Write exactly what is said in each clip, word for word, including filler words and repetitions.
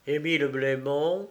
Émile Blémont,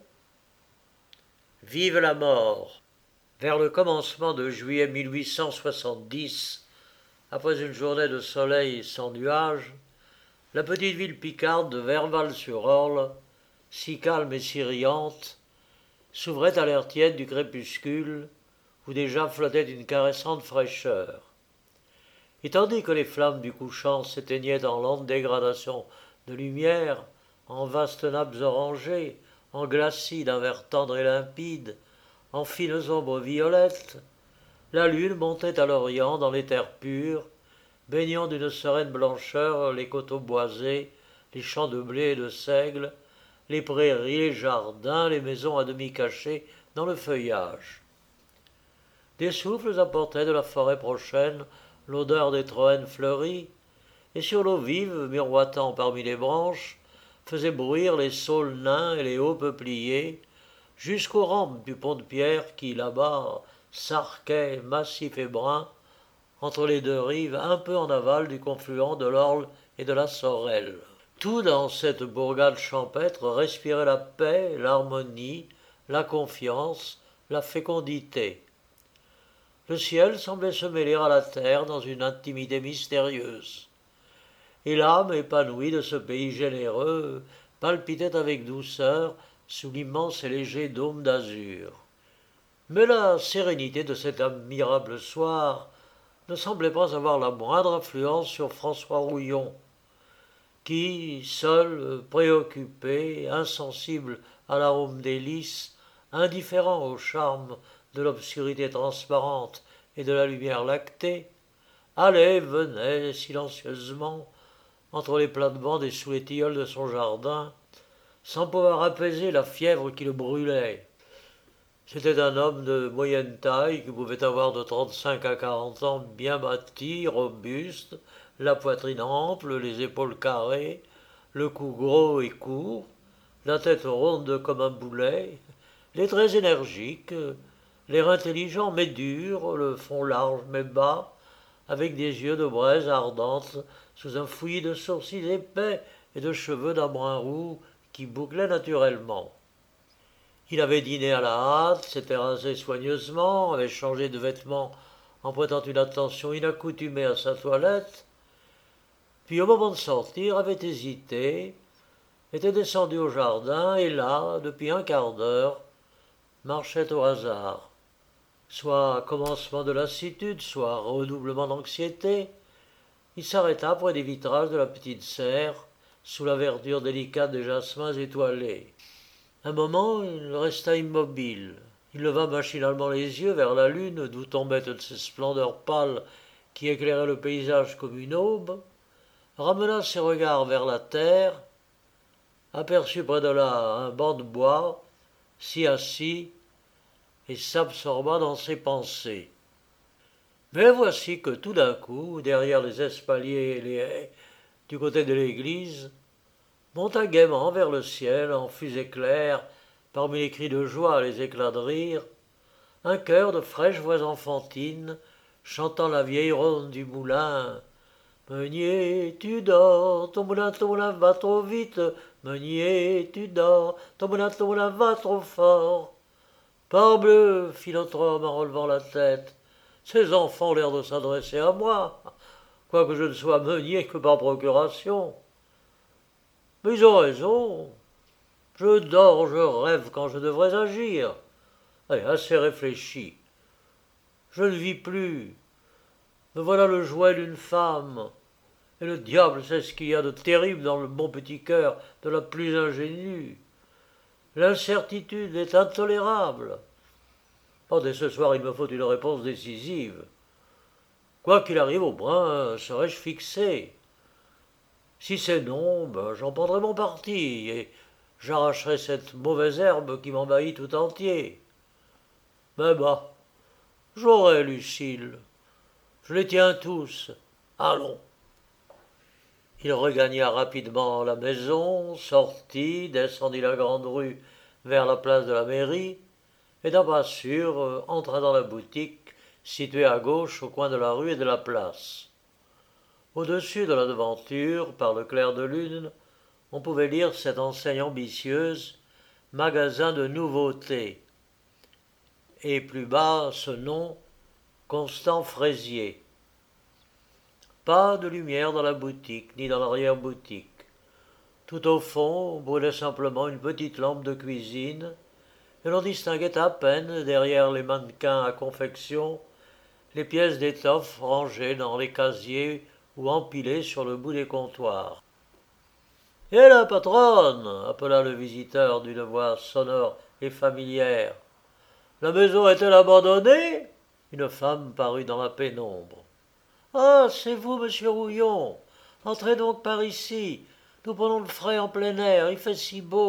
Vive la mort. Vers le commencement de juillet mille huit cent soixante-dix, après une journée de soleil sans nuages, la petite ville picarde de Verval-sur-Orle, si calme et si riante, s'ouvrait à l'air tiède du crépuscule, où déjà flottait une caressante fraîcheur. Et tandis que les flammes du couchant s'éteignaient en lente dégradation de lumière, en vastes nappes orangées, en glacis d'un vert tendre et limpide, en fines ombres violettes, la lune montait à l'orient dans les terres pures, baignant d'une sereine blancheur les coteaux boisés, les champs de blé et de seigle, les prairies, les jardins, les maisons à demi cachées dans le feuillage. Des souffles apportaient de la forêt prochaine l'odeur des troènes fleuries, et sur l'eau vive, miroitant parmi les branches, faisaient bruire les saules nains et les hauts peupliers, jusqu'aux rampes du pont de pierre qui, là-bas, s'arquait, massif et brun, entre les deux rives, un peu en aval du confluent de l'Orle et de la Sorelle. Tout dans cette bourgade champêtre respirait la paix, l'harmonie, la confiance, la fécondité. Le ciel semblait se mêler à la terre dans une intimité mystérieuse. Et l'âme épanouie de ce pays généreux palpitait avec douceur sous l'immense et léger dôme d'azur. Mais la sérénité de cet admirable soir ne semblait pas avoir la moindre influence sur François Rouillon, qui, seul, préoccupé, insensible à l'arôme des lys, indifférent au charme de l'obscurité transparente et de la lumière lactée, allait et venait silencieusement entre les plates-bandes et sous les tilleuls de son jardin, sans pouvoir apaiser la fièvre qui le brûlait. C'était un homme de moyenne taille qui pouvait avoir de trente-cinq à quarante ans, bien bâti, robuste, la poitrine ample, les épaules carrées, le cou gros et court, la tête ronde comme un boulet, les traits énergiques, l'air intelligent mais dur, le front large mais bas, avec des yeux de braise ardente sous un fouillis de sourcils épais et de cheveux d'un brun roux qui bouclaient naturellement. Il avait dîné à la hâte, s'était rasé soigneusement, avait changé de vêtements en prêtant une attention inaccoutumée à sa toilette, puis au moment de sortir avait hésité, était descendu au jardin et là, depuis un quart d'heure, marchait au hasard. Soit commencement de lassitude, soit redoublement d'anxiété, il s'arrêta près des vitrages de la petite serre, sous la verdure délicate des jasmins étoilés. Un moment, il resta immobile. Il leva machinalement les yeux vers la lune, d'où tombaient toutes ces splendeurs pâles qui éclairaient le paysage comme une aube, ramena ses regards vers la terre, aperçut près de là un banc de bois, s'y assit et s'absorba dans ses pensées. Mais voici que tout d'un coup, derrière les espaliers et les haies, du côté de l'église, monta gaiement vers le ciel, en fusée claire, parmi les cris de joie et les éclats de rire, un chœur de fraîches voix enfantines, chantant la vieille ronde du moulin. Meunier, tu dors, ton moulin, ton moulin va trop vite. Meunier, tu dors, ton moulin, ton moulin va trop fort. Parbleu, fit l'autre homme en relevant la tête, ces enfants ont l'air de s'adresser à moi, quoique je ne sois meunier que par procuration. Mais ils ont raison. Je dors, je rêve quand je devrais agir. Allez, assez réfléchi. Je ne vis plus. Me voilà le jouet d'une femme. Et le diable sait ce qu'il y a de terrible dans le bon petit cœur de la plus ingénue. L'incertitude est intolérable. Oh, dès ce soir, il me faut une réponse décisive. Quoi qu'il arrive au brin, serai-je fixé? Si c'est non, ben, j'en prendrai mon parti, et j'arracherai cette mauvaise herbe qui m'envahit tout entier. Mais bah, j'aurai, Lucille. Je les tiens tous. Allons. Il regagna rapidement la maison, sortit, descendit la grande rue vers la place de la mairie, et d'un pas sûr entra dans la boutique située à gauche au coin de la rue et de la place. Au-dessus de la devanture, par le clair de lune, on pouvait lire cette enseigne ambitieuse, magasin de nouveautés, et plus bas ce nom, Constant Fraisier. Pas de lumière dans la boutique, ni dans l'arrière-boutique. Tout au fond brûlait simplement une petite lampe de cuisine, et l'on distinguait à peine, derrière les mannequins à confection, les pièces d'étoffe rangées dans les casiers ou empilées sur le bout des comptoirs. « Et la patronne !» appela le visiteur d'une voix sonore et familière. « La maison est-elle abandonnée ?» Une femme parut dans la pénombre. « Ah, c'est vous, monsieur Rouillon. Entrez donc par ici. Nous prenons le frais en plein air, il fait si beau. »«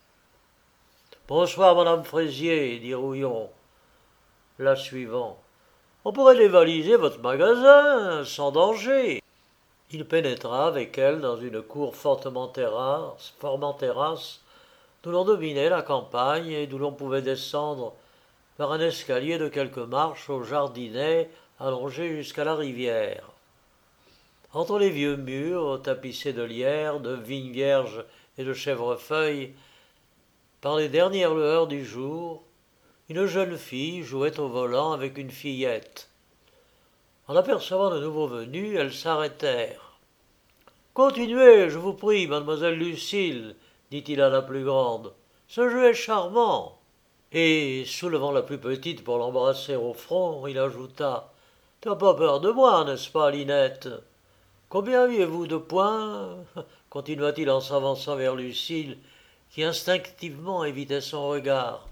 Bonsoir, madame Fraisier, dit Rouillon, la suivant. On pourrait dévaliser votre magasin, sans danger. » Il pénétra avec elle dans une cour fortement terrasse, formant terrasse, d'où l'on dominait la campagne et d'où l'on pouvait descendre par un escalier de quelques marches au jardinet allongé jusqu'à la rivière. Entre les vieux murs tapissés de lierre, de vignes vierges et de chèvrefeuilles, par les dernières lueurs du jour, une jeune fille jouait au volant avec une fillette. En apercevant de nouveaux venus, elles s'arrêtèrent. « Continuez, je vous prie, mademoiselle Lucile, dit-il à la plus grande. Ce jeu est charmant. » Et, soulevant la plus petite pour l'embrasser au front, il ajouta. « T'as pas peur de moi, n'est-ce pas, Linette ? Combien aviez-vous de points ?» continua-t-il en s'avançant vers Lucile, qui instinctivement évitait son regard.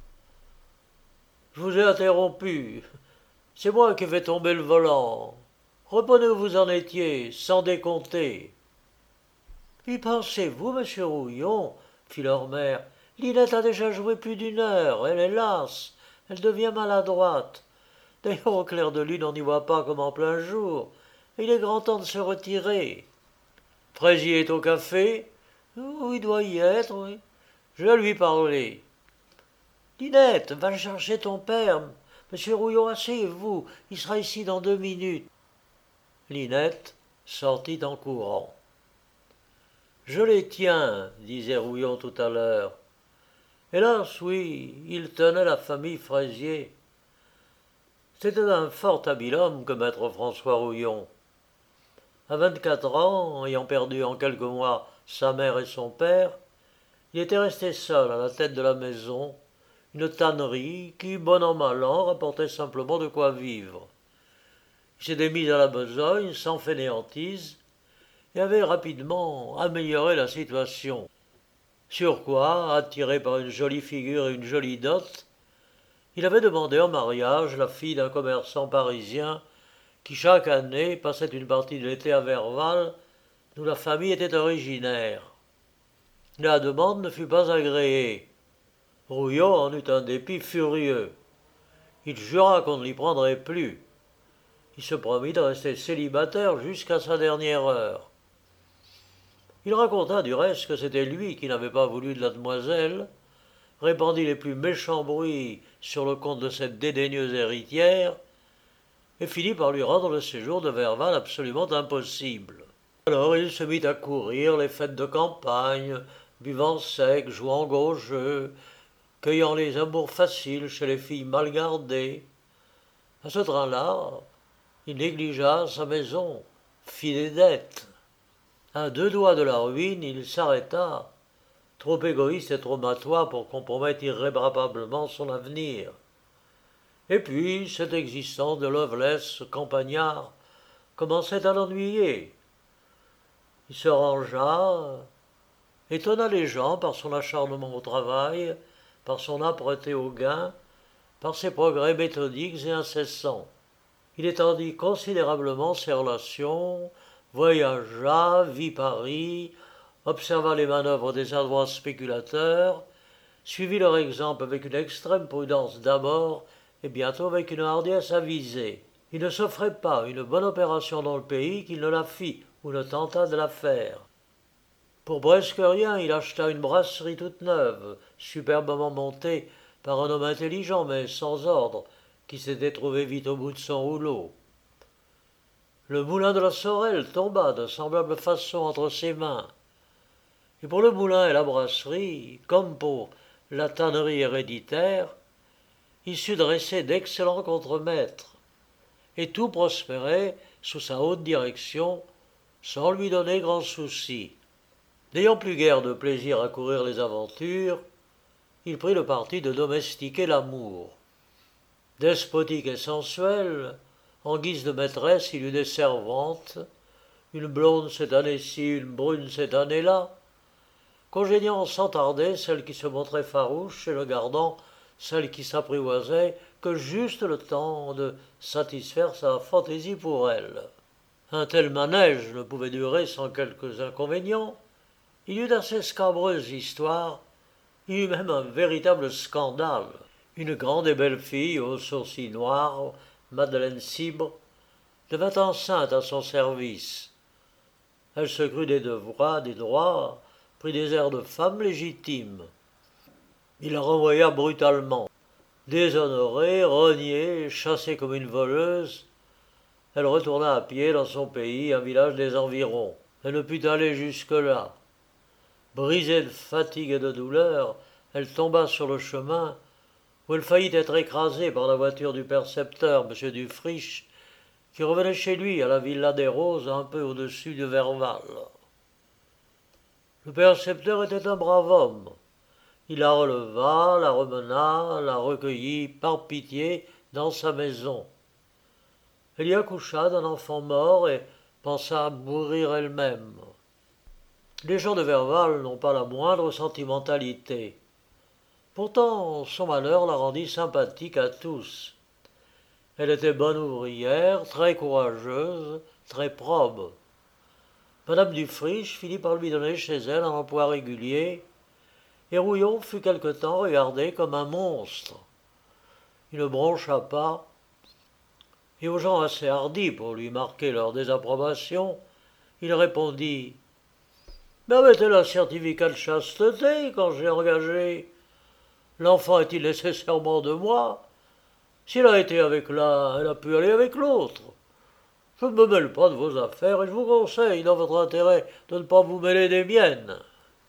« Je vous ai interrompu. C'est moi qui ai fait tomber le volant. Reprenez où vous en étiez, sans décompter. »« Y pensez-vous, monsieur Rouillon ?» fit leur mère. « Linette a déjà joué plus d'une heure. Elle est lasse. Elle devient maladroite. D'ailleurs, au clair de lune, on n'y voit pas comme en plein jour. Et il est grand temps de se retirer. »« Fraisier est au café ?»« Oh, il doit y être, oui. Je vais lui parler. »« Linette, va chercher ton père. Monsieur Rouillon, asseyez-vous. Il sera ici dans deux minutes. » Linette sortit en courant. « Je les tiens, disait Rouillon tout à l'heure. Hélas, oui, il tenait la famille Fraisier. C'était un fort habile homme que maître François Rouillon. À vingt-quatre ans, ayant perdu en quelques mois sa mère et son père, il était resté seul à la tête de la maison, une tannerie qui, bon an mal an, rapportait simplement de quoi vivre. Il s'était mis à la besogne sans fainéantise et avait rapidement amélioré la situation. Sur quoi, attiré par une jolie figure et une jolie dot, il avait demandé en mariage la fille d'un commerçant parisien qui chaque année passait une partie de l'été à Verval, d'où la famille était originaire. La demande ne fut pas agréée. Rouillon en eut un dépit furieux. Il jura qu'on ne l'y prendrait plus. Il se promit de rester célibataire jusqu'à sa dernière heure. Il raconta du reste que c'était lui qui n'avait pas voulu de la demoiselle, répandit les plus méchants bruits sur le compte de cette dédaigneuse héritière, et finit par lui rendre le séjour de Verval absolument impossible. Alors il se mit à courir les fêtes de campagne, buvant sec, jouant gros jeu, cueillant les amours faciles chez les filles mal gardées. À ce train-là, il négligea sa maison, fit des dettes. À deux doigts de la ruine, il s'arrêta, trop égoïste et trop matois pour compromettre irréparablement son avenir. Et puis, cette existence de Lovelace campagnard commençait à l'ennuyer. Il se rangea, étonna les gens par son acharnement au travail, par son âpreté au gain, par ses progrès méthodiques et incessants. Il étendit considérablement ses relations, voyagea, vit Paris, observa les manœuvres des adroits spéculateurs, suivit leur exemple avec une extrême prudence d'abord et bientôt avec une hardiesse avisée. Il ne s'offrait pas une bonne opération dans le pays qu'il ne la fit ou ne tentât de la faire. Pour presque rien, il acheta une brasserie toute neuve, superbement montée par un homme intelligent mais sans ordre, qui s'était trouvé vite au bout de son rouleau. Le moulin de la Sorel tomba de semblable façon entre ses mains. Et pour le moulin et la brasserie, comme pour la tannerie héréditaire, il sut dresser d'excellents contremaîtres, et tout prospérait sous sa haute direction, sans lui donner grand souci. N'ayant plus guère de plaisir à courir les aventures, il prit le parti de domestiquer l'amour. Despotique et sensuel, en guise de maîtresse, il eut des servantes, une blonde cette année-ci, une brune cette année-là, congédiant sans tarder celle qui se montrait farouche et ne gardant celle qui s'apprivoisait que juste le temps de satisfaire sa fantaisie pour elle. Un tel manège ne pouvait durer sans quelques inconvénients. Il y eut d'assez scabreuses histoires, il y eut même un véritable scandale. Une grande et belle fille aux sourcils noirs, Madeleine Cibre, devint enceinte à son service. Elle se crut des devoirs, des droits, prit des airs de femme légitime. Il la renvoya brutalement. Déshonorée, reniée, chassée comme une voleuse, elle retourna à pied dans son pays, un village des environs. Elle ne put aller jusque-là. Brisée de fatigue et de douleur, elle tomba sur le chemin, où elle faillit être écrasée par la voiture du percepteur, M. Dufriche, qui revenait chez lui à la Villa des Roses, un peu au-dessus de Verval. Le percepteur était un brave homme. Il la releva, la remena, la recueillit par pitié dans sa maison. Elle y accoucha d'un enfant mort et pensa à mourir elle-même. Les gens de Verval n'ont pas la moindre sentimentalité. Pourtant, son malheur la rendit sympathique à tous. Elle était bonne ouvrière, très courageuse, très probe. Madame Dufriche finit par lui donner chez elle un emploi régulier, et Rouillon fut quelque temps regardé comme un monstre. Il ne broncha pas, et aux gens assez hardis pour lui marquer leur désapprobation, il répondit « Mais avait-elle un certificat de chasteté quand j'ai engagé ? L'enfant est-il nécessairement de moi ? S'il a été avec l'un, elle a pu aller avec l'autre. Je ne me mêle pas de vos affaires et je vous conseille, dans votre intérêt, de ne pas vous mêler des miennes. »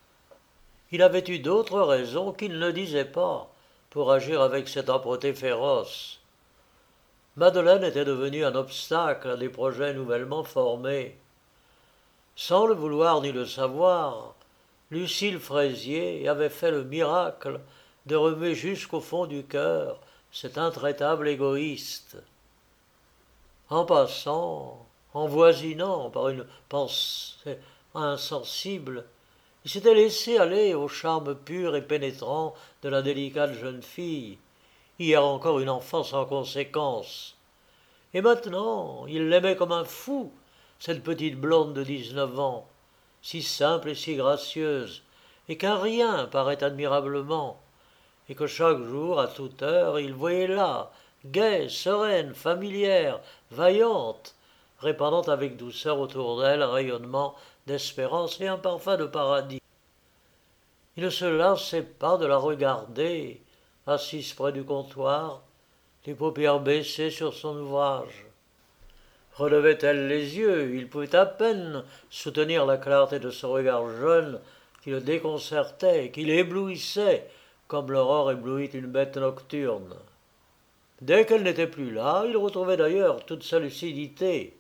Il avait eu d'autres raisons qu'il ne disait pas pour agir avec cette âpreté féroce. Madeleine était devenue un obstacle à des projets nouvellement formés. Sans le vouloir ni le savoir, Lucile Fraisier avait fait le miracle de remuer jusqu'au fond du cœur cet intraitable égoïste. En passant, en voisinant par une pensée insensible, il s'était laissé aller au charme pur et pénétrant de la délicate jeune fille, hier encore une enfant sans conséquence. Et maintenant, il l'aimait comme un fou, cette petite blonde de dix-neuf ans, si simple et si gracieuse, et qu'un rien paraît admirablement, et que chaque jour, à toute heure, il voyait là, gaie, sereine, familière, vaillante, répandant avec douceur autour d'elle un rayonnement d'espérance et un parfum de paradis. Il ne se lassait pas de la regarder, assise près du comptoir, les paupières baissées sur son ouvrage. Relevait-elle les yeux, il pouvait à peine soutenir la clarté de ce regard jeune qui le déconcertait, qui l'éblouissait, comme l'aurore éblouit une bête nocturne. Dès qu'elle n'était plus là, il retrouvait d'ailleurs toute sa lucidité.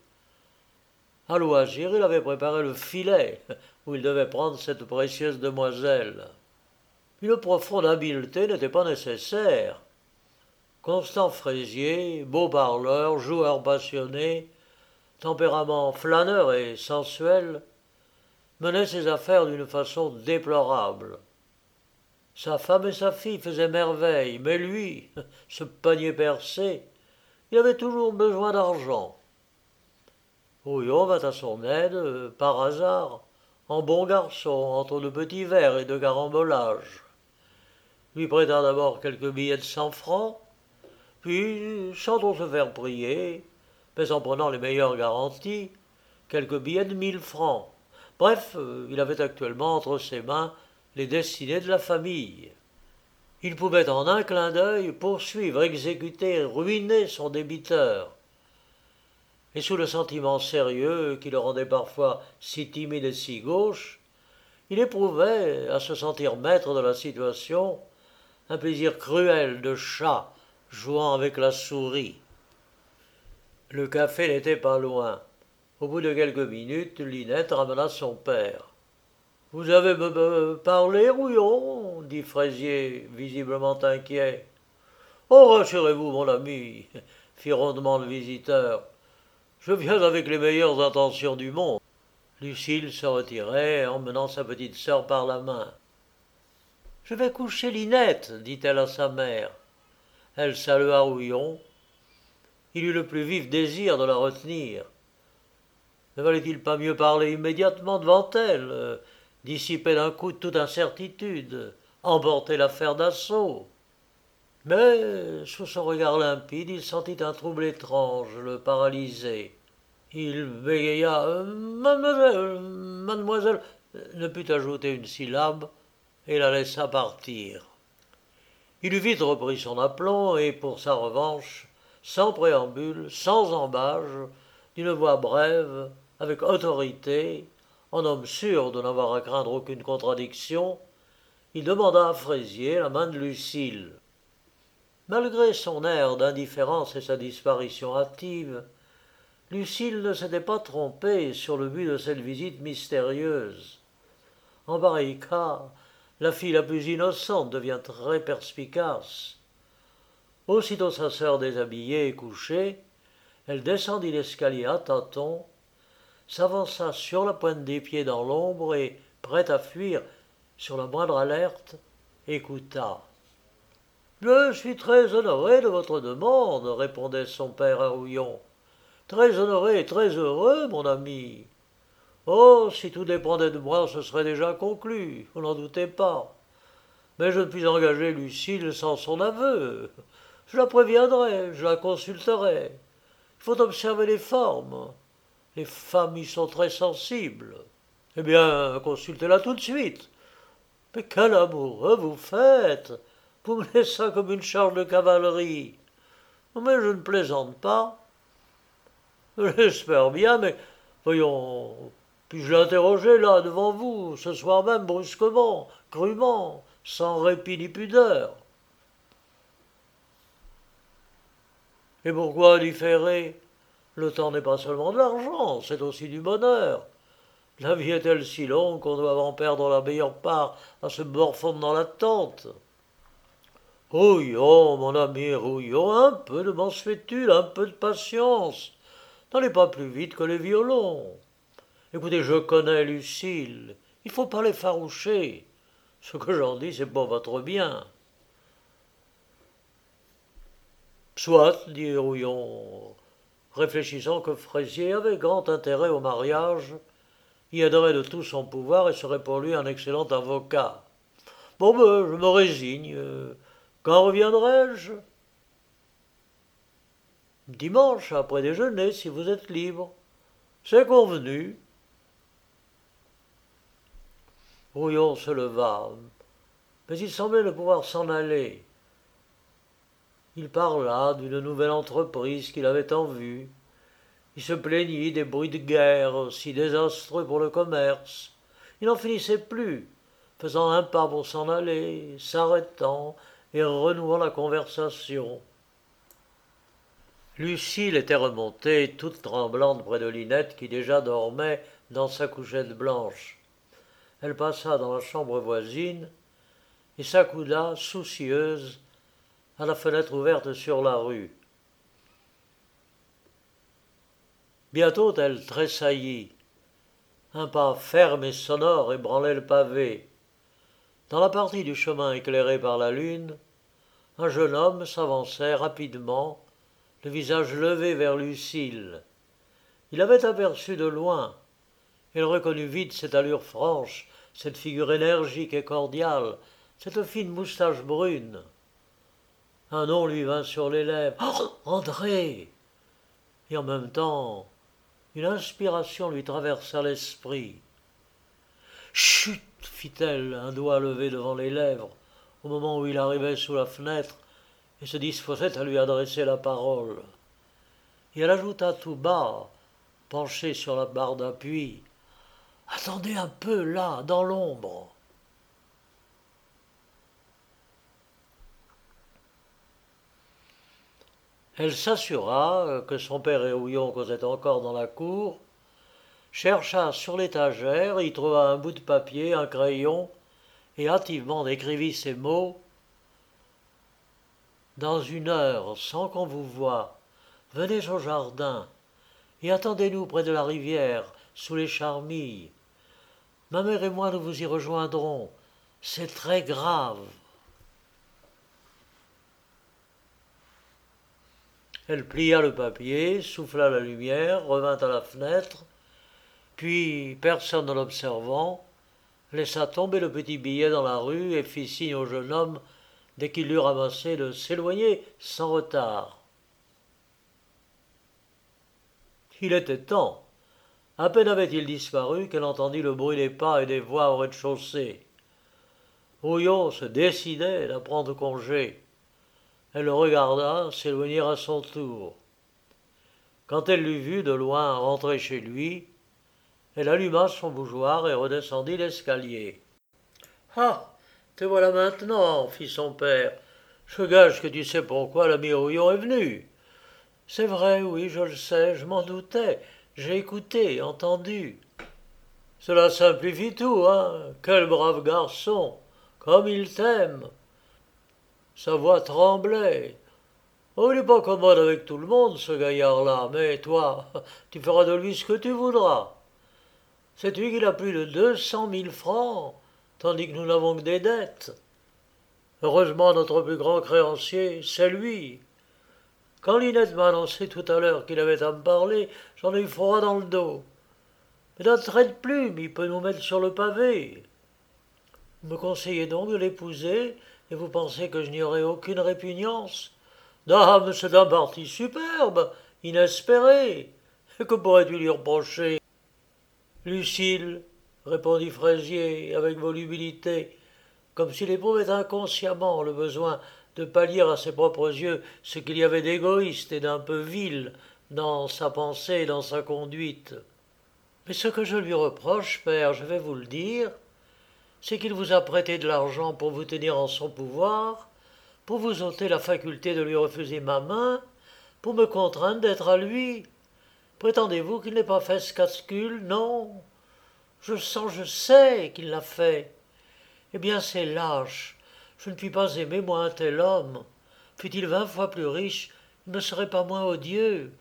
À loisir, il avait préparé le filet où il devait prendre cette précieuse demoiselle. Une profonde habileté n'était pas nécessaire. Constant Fraisier, beau parleur, joueur passionné, tempérament flâneur et sensuel, menait ses affaires d'une façon déplorable. Sa femme et sa fille faisaient merveille, mais lui, ce panier percé, il avait toujours besoin d'argent. Rouillon vint à son aide, par hasard, en bon garçon, entre de petits verres et de carambolages. Lui prêta d'abord quelques billets de cent francs, puis, sans trop se faire prier, mais en prenant les meilleures garanties, quelques billets de mille francs. Bref, il avait actuellement entre ses mains les destinées de la famille. Il pouvait en un clin d'œil poursuivre, exécuter, ruiner son débiteur. Et sous le sentiment sérieux qui le rendait parfois si timide et si gauche, Il éprouvait, à se sentir maître de la situation, un plaisir cruel de chat jouant avec la souris. Le café n'était pas loin. Au bout de quelques minutes, Linette ramena son père. « Vous avez me, me parlé, Rouillon » dit Fraisier, visiblement inquiet. « Oh, rassurez-vous, mon ami, » fit rondement le visiteur. « Je viens avec les meilleures intentions du monde. » Lucille se retirait, emmenant sa petite sœur par la main. « Je vais coucher Linette, » dit-elle à sa mère. Elle salua Rouillon. Il eut le plus vif désir de la retenir. Ne valait-il pas mieux parler immédiatement devant elle, euh, dissiper d'un coup toute incertitude, emporter l'affaire d'assaut? Mais, sous son regard limpide, il sentit un trouble étrange le paralyser. Il bégaya euh, « Mademoiselle, mademoiselle » ne put ajouter une syllabe et la laissa partir. Il eut vite repris son aplomb et, pour sa revanche, sans préambule, sans embâge, d'une voix brève, avec autorité, en homme sûr de n'avoir à craindre aucune contradiction, il demanda à Fraisier la main de Lucille. Malgré son air d'indifférence et sa disparition hâtive, Lucille ne s'était pas trompée sur le but de cette visite mystérieuse. En pareil cas, la fille la plus innocente devient très perspicace. Aussitôt sa sœur déshabillée et couchée, elle descendit l'escalier à tâtons, s'avança sur la pointe des pieds dans l'ombre et, prête à fuir sur la moindre alerte, écouta. « Je suis très honoré de votre demande, » répondait son père à Rouillon. « Très honoré et très heureux, mon ami. Oh, si tout dépendait de moi, ce serait déjà conclu, vous n'en doutez pas. Mais je ne puis engager Lucille sans son aveu. Je la préviendrai, je la consulterai. Il faut observer les formes. Les femmes y sont très sensibles. Eh bien, consultez-la tout de suite. Mais quel amoureux vous faites! Vous me laissez comme une charge de cavalerie. Mais je ne plaisante pas. J'espère bien, mais voyons, puis-je l'interroger là, devant vous, ce soir même, brusquement, crûment, sans répit ni pudeur? Et pourquoi différer? Le temps n'est pas seulement de l'argent, c'est aussi du bonheur. La vie est-elle si longue qu'on doit en perdre la meilleure part à se morfondre dans l'attente? Rouillon, mon ami Rouillon, un peu de mansuétude, un peu de patience. N'allez pas plus vite que les violons. Écoutez, je connais Lucille. Il ne faut pas l'effaroucher. Ce que j'en dis, c'est pour votre bien. Soit, dit Rouillon, réfléchissant que Fraisier avait grand intérêt au mariage, y aiderait de tout son pouvoir et serait pour lui un excellent avocat. Bon, ben, je me résigne. Quand reviendrai-je? Dimanche, après déjeuner, si vous êtes libre. C'est convenu. Rouillon se leva, mais il semblait ne pouvoir s'en aller. Il parla d'une nouvelle entreprise qu'il avait en vue. Il se plaignit des bruits de guerre si désastreux pour le commerce. Il n'en finissait plus, faisant un pas pour s'en aller, s'arrêtant et renouant la conversation. Lucille était remontée, toute tremblante près de Linette qui déjà dormait dans sa couchette blanche. Elle passa dans la chambre voisine et s'accouda, soucieuse, à la fenêtre ouverte sur la rue. Bientôt elle tressaillit. Un pas ferme et sonore ébranlait le pavé. Dans la partie du chemin éclairé par la lune, un jeune homme s'avançait rapidement, le visage levé vers Lucille. Il avait aperçu de loin. Elle reconnut vite cette allure franche, cette figure énergique et cordiale, cette fine moustache brune. Un nom lui vint sur les lèvres. Oh, André! Et en même temps, une inspiration lui traversa l'esprit. Chut! Fit-elle, un doigt levé devant les lèvres, au moment où il arrivait sous la fenêtre et se disposait à lui adresser la parole. Et elle ajouta tout bas, penchée sur la barre d'appui. Attendez un peu, là, dans l'ombre. » Elle s'assura que son père et Houillon causaient encore dans la cour, chercha sur l'étagère, y trouva un bout de papier, un crayon, et hâtivement écrivit ces mots. « Dans une heure, sans qu'on vous voie, venez au jardin, et attendez-nous près de la rivière, sous les charmilles. Ma mère et moi nous vous y rejoindrons, c'est très grave. » Elle plia le papier, souffla la lumière, revint à la fenêtre, puis, personne ne l'observant, laissa tomber le petit billet dans la rue et fit signe au jeune homme, dès qu'il l'eut ramassé, de s'éloigner sans retard. Il était temps. À peine avait-il disparu qu'elle entendit le bruit des pas et des voix au rez-de-chaussée. Houillon se décidait à prendre congé. Elle le regarda s'éloigner à son tour. Quand elle l'eut vu de loin rentrer chez lui, elle alluma son bougeoir et redescendit l'escalier. « Ah, te voilà maintenant, fit son père. Je gage que tu sais pourquoi l'ami Houillon est venu. »« C'est vrai, oui, je le sais, je m'en doutais. J'ai écouté, entendu. »« Cela simplifie tout, hein. Quel brave garçon. Comme il t'aime. » Sa voix tremblait. « Oh, il n'est pas commode avec tout le monde, ce gaillard-là, mais toi, tu feras de lui ce que tu voudras. Sais-tu qu'il a plus de deux cent mille francs, tandis que nous n'avons que des dettes. Heureusement, notre plus grand créancier, c'est lui. Quand Linette m'a annoncé tout à l'heure qu'il avait à me parler, j'en ai eu froid dans le dos. Mais d'un trait de plume, il peut nous mettre sur le pavé. Vous me conseillez donc de l'épouser, et vous pensez que je n'y aurai aucune répugnance? Dame, c'est un parti superbe, inespéré. Et que pourrais-tu lui reprocher? Lucile, répondit Fraisier avec volubilité, comme s'il éprouvait inconsciemment le besoin de pallier à ses propres yeux ce qu'il y avait d'égoïste et d'un peu vil dans sa pensée et dans sa conduite. Mais ce que je lui reproche, père, je vais vous le dire, c'est qu'il vous a prêté de l'argent pour vous tenir en son pouvoir, pour vous ôter la faculté de lui refuser ma main, pour me contraindre d'être à lui. Prétendez-vous qu'il n'ait pas fait ce calcul? Non. Je sens, je sais qu'il l'a fait. Eh bien, c'est lâche. Je ne puis pas aimer, moi, un tel homme. Fût-il vingt fois plus riche, il ne serait pas moins odieux.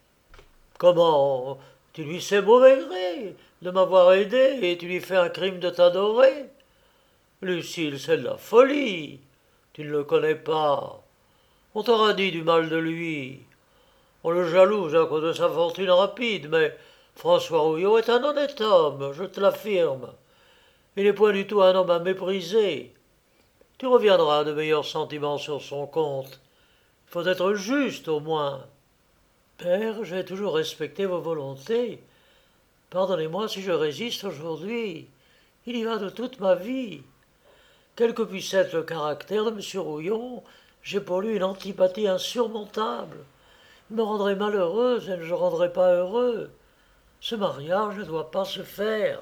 Comment? Tu lui sais mauvais gré de m'avoir aidé et tu lui fais un crime de t'adorer? Lucile, c'est de la folie. Tu ne le connais pas. On t'aura dit du mal de lui. On le jalouse à cause de sa fortune rapide, mais François Houillon est un honnête homme, je te l'affirme. Il n'est point du tout un homme à mépriser. Tu reviendras à de meilleurs sentiments sur son compte. Il faut être juste, au moins. Père, j'ai toujours respecté vos volontés. Pardonnez-moi si je résiste aujourd'hui. Il y va de toute ma vie. Quel que puisse être le caractère de M. Houillon, j'ai pour lui une antipathie insurmontable. Il me rendrait malheureuse et ne le rendrait pas heureux. Ce mariage ne doit pas se faire.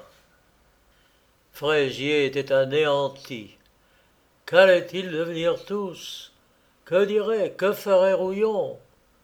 Fraisier était anéanti. Qu'allaient-ils devenir tous? Que dirait, que ferait Houillon?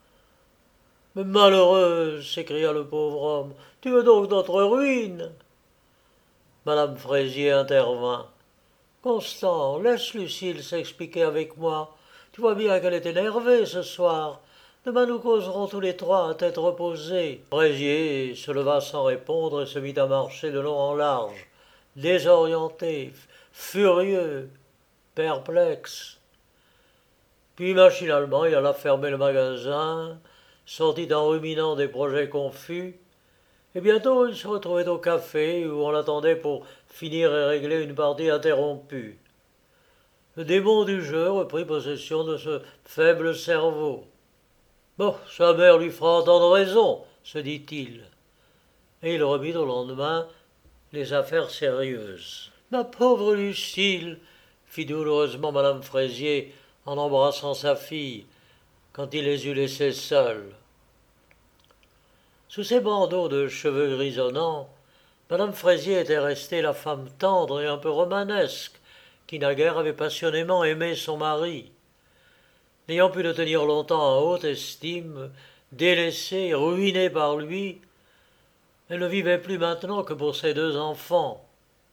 Mais malheureuse, s'écria le pauvre homme, tu veux donc notre ruine? Madame Fraisier intervint. Constant, laisse Lucile s'expliquer avec moi. Tu vois bien qu'elle est énervée ce soir. Demain nous causerons tous les trois à tête reposée. Fraisier se leva sans répondre et se mit à marcher de long en large, désorienté, furieux, perplexe. Puis machinalement il alla fermer le magasin, sortit en ruminant des projets confus, et bientôt il se retrouvait au café où on l'attendait pour finir et régler une partie interrompue. Le démon du jeu reprit possession de ce faible cerveau. Bon, sa mère lui fera entendre raison, se dit-il. Et il remit au lendemain les affaires sérieuses. Ma pauvre Lucile, fit douloureusement madame Fraisier en embrassant sa fille, quand il les eut laissés seuls. Sous ses bandeaux de cheveux grisonnants, Madame Fraisier était restée la femme tendre et un peu romanesque, qui naguère avait passionnément aimé son mari. N'ayant pu le tenir longtemps en haute estime, délaissée, ruinée par lui, elle ne vivait plus maintenant que pour ses deux enfants.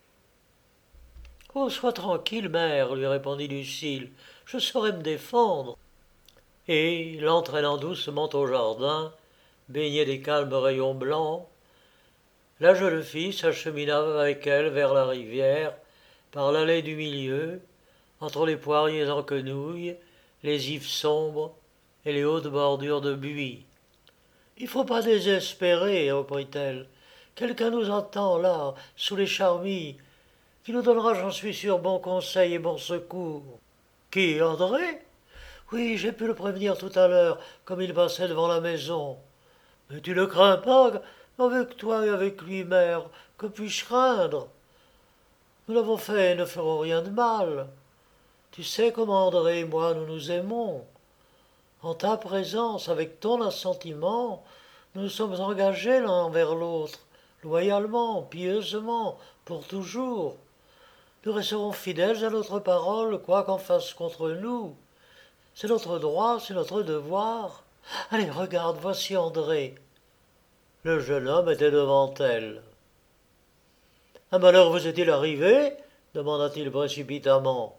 « Oh, sois tranquille, mère, lui répondit Lucile, je saurai me défendre. » Et, l'entraînant doucement au jardin, baigné des calmes rayons blancs, la jeune fille s'achemina avec elle vers la rivière, par l'allée du milieu, entre les poiriers en quenouille, les ifs sombres et les hautes bordures de buis. « Il ne faut pas désespérer, reprit-elle. Quelqu'un nous attend là, sous les charmilles, qui nous donnera, j'en suis sûr, bon conseil et bon secours. »« Qui, André ? Oui, j'ai pu le prévenir tout à l'heure, comme il passait devant la maison. Mais tu ne crains pas, avec toi et avec lui, mère, que puis-je craindre ? Nous l'avons fait et ne ferons rien de mal. Tu sais comment André et moi nous nous aimons. En ta présence, avec ton assentiment, nous nous sommes engagés l'un envers l'autre, loyalement, pieusement, pour toujours. Nous resterons fidèles à notre parole, quoi qu'en fasse contre nous. C'est notre droit, c'est notre devoir. Allez, regarde, voici André. » Le jeune homme était devant elle. « Un malheur vous est-il arrivé ?» demanda-t-il précipitamment.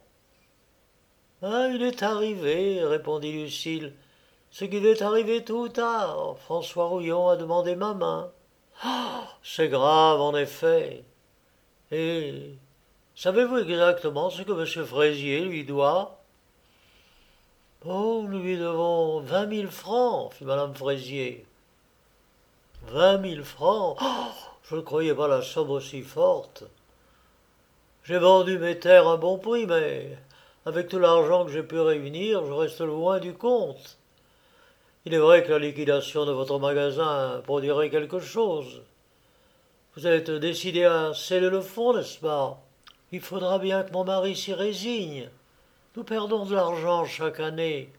« Ah, il est arrivé, » répondit Lucile. « Ce qui est arrivé tout ou tard. François Rouillon a demandé ma main. »« Ah, c'est grave, en effet. Et savez-vous exactement ce que M. Fraisier lui doit ?»« Oh, nous lui devons vingt mille francs, fit Madame Fraisier. »« Vingt mille francs ? Oh, je ne croyais pas la somme aussi forte. J'ai vendu mes terres à bon prix, mais avec tout l'argent que j'ai pu réunir, je reste loin du compte. Il est vrai que la liquidation de votre magasin produirait quelque chose. Vous êtes décidé à sceller le fonds, n'est-ce pas ? Il faudra bien que mon mari s'y résigne. Nous perdons de l'argent chaque année.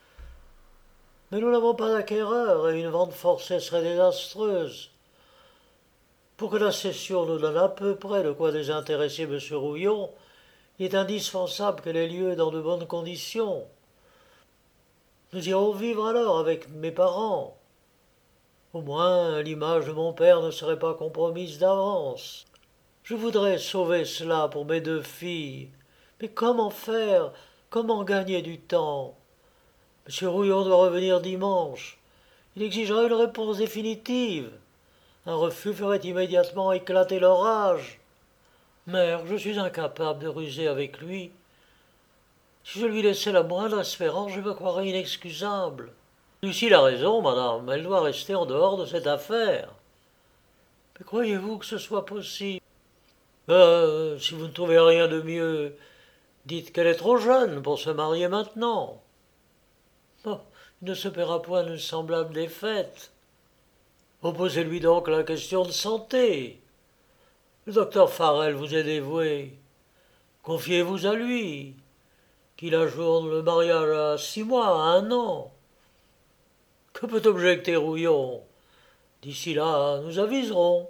Mais nous n'avons pas d'acquéreur et une vente forcée serait désastreuse. Pour que la cession nous donne à peu près de quoi désintéresser M. Rouillon, il est indispensable qu'elle ait lieu dans de bonnes conditions. Nous irons vivre alors avec mes parents. Au moins, l'image de mon père ne serait pas compromise d'avance. Je voudrais sauver cela pour mes deux filles. Mais comment faire ? Comment gagner du temps ? M. Rouillon doit revenir dimanche. Il exigera une réponse définitive. Un refus ferait immédiatement éclater l'orage. Mère, je suis incapable de ruser avec lui. Si je lui laissais la moindre espérance, je me croirais inexcusable. Lucile a raison, madame, elle doit rester en dehors de cette affaire. Mais croyez-vous que ce soit possible ? Euh, si vous ne trouvez rien de mieux, dites qu'elle est trop jeune pour se marier maintenant. Oh, il ne se paiera point une semblable défaite. Posez-lui donc la question de santé. Le docteur Farrel vous est dévoué. Confiez-vous à lui, qu'il ajourne le mariage à six mois, à un an. Que peut objecter Rouillon ? D'ici là, nous aviserons.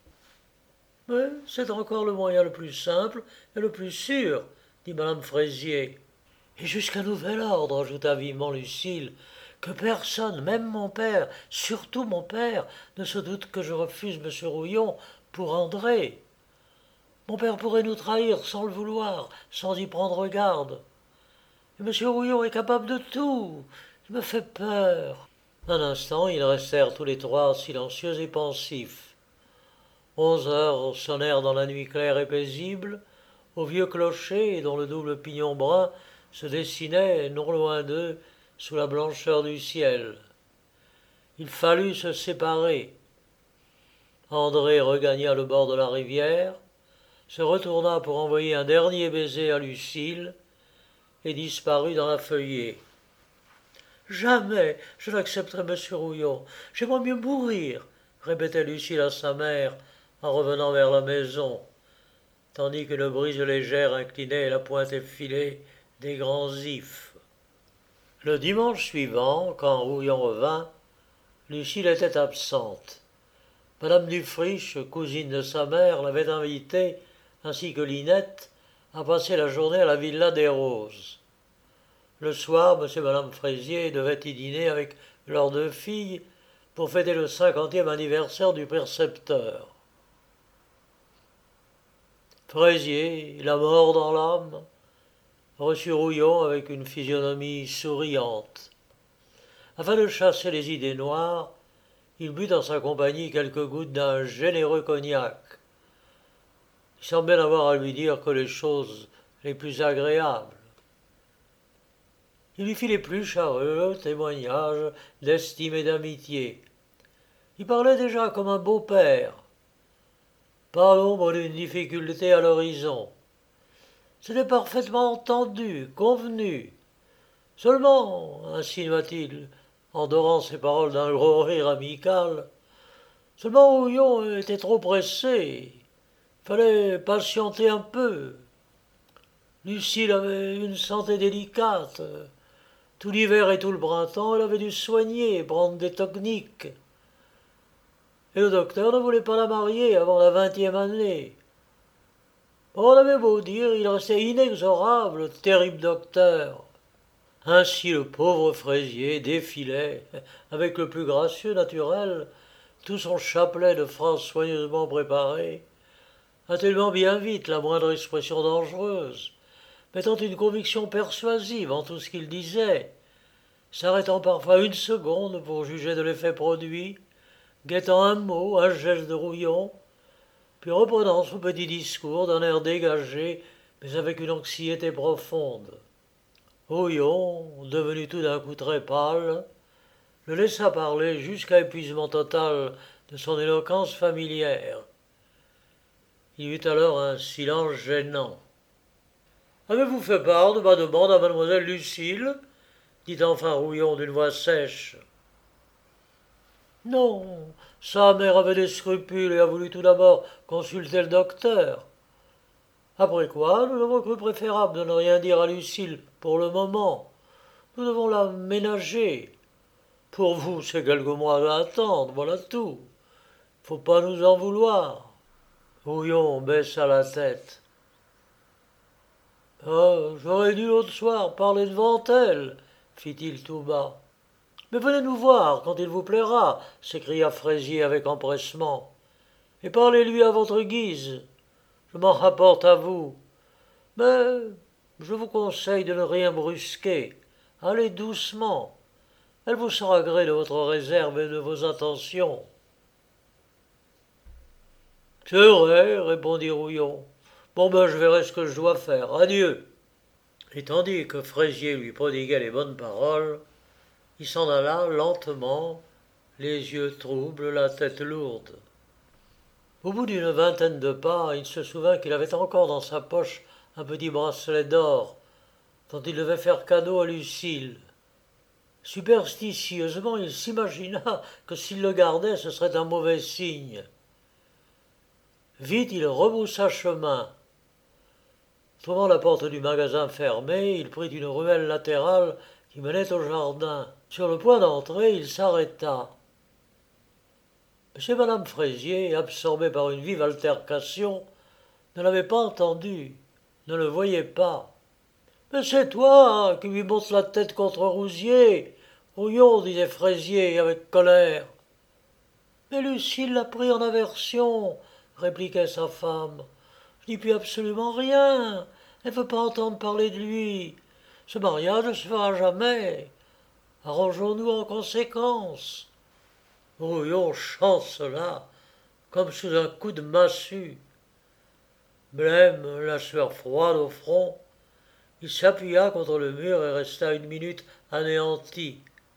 Mais c'est encore le moyen le plus simple et le plus sûr, dit Madame Fraisier. Et jusqu'à nouvel ordre, ajouta vivement Lucile, que personne, même mon père, surtout mon père, ne se doute que je refuse M. Rouillon pour André. Mon père pourrait nous trahir sans le vouloir, sans y prendre garde. Et M. Rouillon est capable de tout. Il me fait peur. » Un instant, ils restèrent tous les trois silencieux et pensifs. Onze heures sonnèrent dans la nuit claire et paisible, au vieux clocher dont le double pignon brun se dessinait, non loin d'eux, sous la blancheur du ciel. Il fallut se séparer. André regagna le bord de la rivière, se retourna pour envoyer un dernier baiser à Lucile et disparut dans la feuillée. « Jamais je n'accepterai M. Rouillon. J'aimerais mieux mourir, » répétait Lucile à sa mère en revenant vers la maison, tandis qu'une brise légère inclinait la pointe effilée des grands ifs. Le dimanche suivant, quand Rouillon revint, Lucile était absente. Madame Dufriche, cousine de sa mère, l'avait invité, ainsi que Linette, à passer la journée à la villa des Roses. Le soir, M. et Madame Fraisier devaient y dîner avec leurs deux filles pour fêter le cinquantième anniversaire du précepteur. Fraisier, la mort dans l'âme, reçut Rouillon avec une physionomie souriante. Afin de chasser les idées noires, il but dans sa compagnie quelques gouttes d'un généreux cognac. Il semblait n'avoir à lui dire que les choses les plus agréables. Il lui fit les plus chaleureux témoignages d'estime et d'amitié. Il parlait déjà comme un beau-père. Pas l'ombre d'une difficulté à l'horizon. C'était parfaitement entendu, convenu. Seulement, insinua-t-il, en dorant ses paroles d'un gros rire amical, seulement Rouillon était trop pressé. Fallait patienter un peu. Lucile avait une santé délicate. Tout l'hiver et tout le printemps, elle avait dû soigner, prendre des toniques. Et le docteur ne voulait pas la marier avant la vingtième année. On avait beau dire, il restait inexorable, le terrible docteur. Ainsi le pauvre Fraisier défilait, avec le plus gracieux naturel, tout son chapelet de phrases soigneusement préparées, atténuant bien vite la moindre expression dangereuse, mettant une conviction persuasive en tout ce qu'il disait, s'arrêtant parfois une seconde pour juger de l'effet produit, guettant un mot, un geste de Rouillon, puis reprenant son petit discours d'un air dégagé, mais avec une anxiété profonde. Rouillon, devenu tout d'un coup très pâle, le laissa parler jusqu'à épuisement total de son éloquence familière. Il y eut alors un silence gênant. « Avez-vous fait part de ma demande à mademoiselle Lucile ?» dit enfin Rouillon d'une voix sèche. « Non, sa mère avait des scrupules et a voulu tout d'abord consulter le docteur. Après quoi, nous avons cru préférable de ne rien dire à Lucile pour le moment. Nous devons la ménager. Pour vous, c'est quelques mois à attendre, voilà tout. Faut pas nous en vouloir. » Rouillon baissa la tête. « Oh, j'aurais dû l'autre soir parler devant elle, fit-il tout bas. Mais venez nous voir quand il vous plaira, s'écria Fraisier avec empressement. Et parlez-lui à votre guise. Je m'en rapporte à vous. Mais je vous conseille de ne rien brusquer. Allez doucement. Elle vous sera gré de votre réserve et de vos attentions. » « C'est vrai, répondit Rouillon. Bon ben je verrai ce que je dois faire. Adieu. » Et tandis que Fraisier lui prodiguait les bonnes paroles, il s'en alla lentement, les yeux troubles, la tête lourde. Au bout d'une vingtaine de pas, il se souvint qu'il avait encore dans sa poche un petit bracelet d'or, dont il devait faire cadeau à Lucile. Superstitieusement, il s'imagina que s'il le gardait, ce serait un mauvais signe. Vite, il rebroussa chemin. Trouvant la porte du magasin fermée, il prit une ruelle latérale qui menait au jardin. Sur le point d'entrer, il s'arrêta. M. et Madame Fraisier, absorbés par une vive altercation, ne l'avaient pas entendu, ne le voyaient pas. « Mais c'est toi qui lui montes la tête contre Rousier, Rouillon, disait Fraisier avec colère. « Mais Lucile l'a pris en aversion, répliquait sa femme. Je n'y puis absolument rien. Elle ne veut pas entendre parler de lui. Ce mariage ne se fera jamais. Arrangeons-nous en conséquence. » Rouillon chancela, comme sous un coup de massue. Blême, la sueur froide au front, il s'appuya contre le mur et resta une minute anéanti.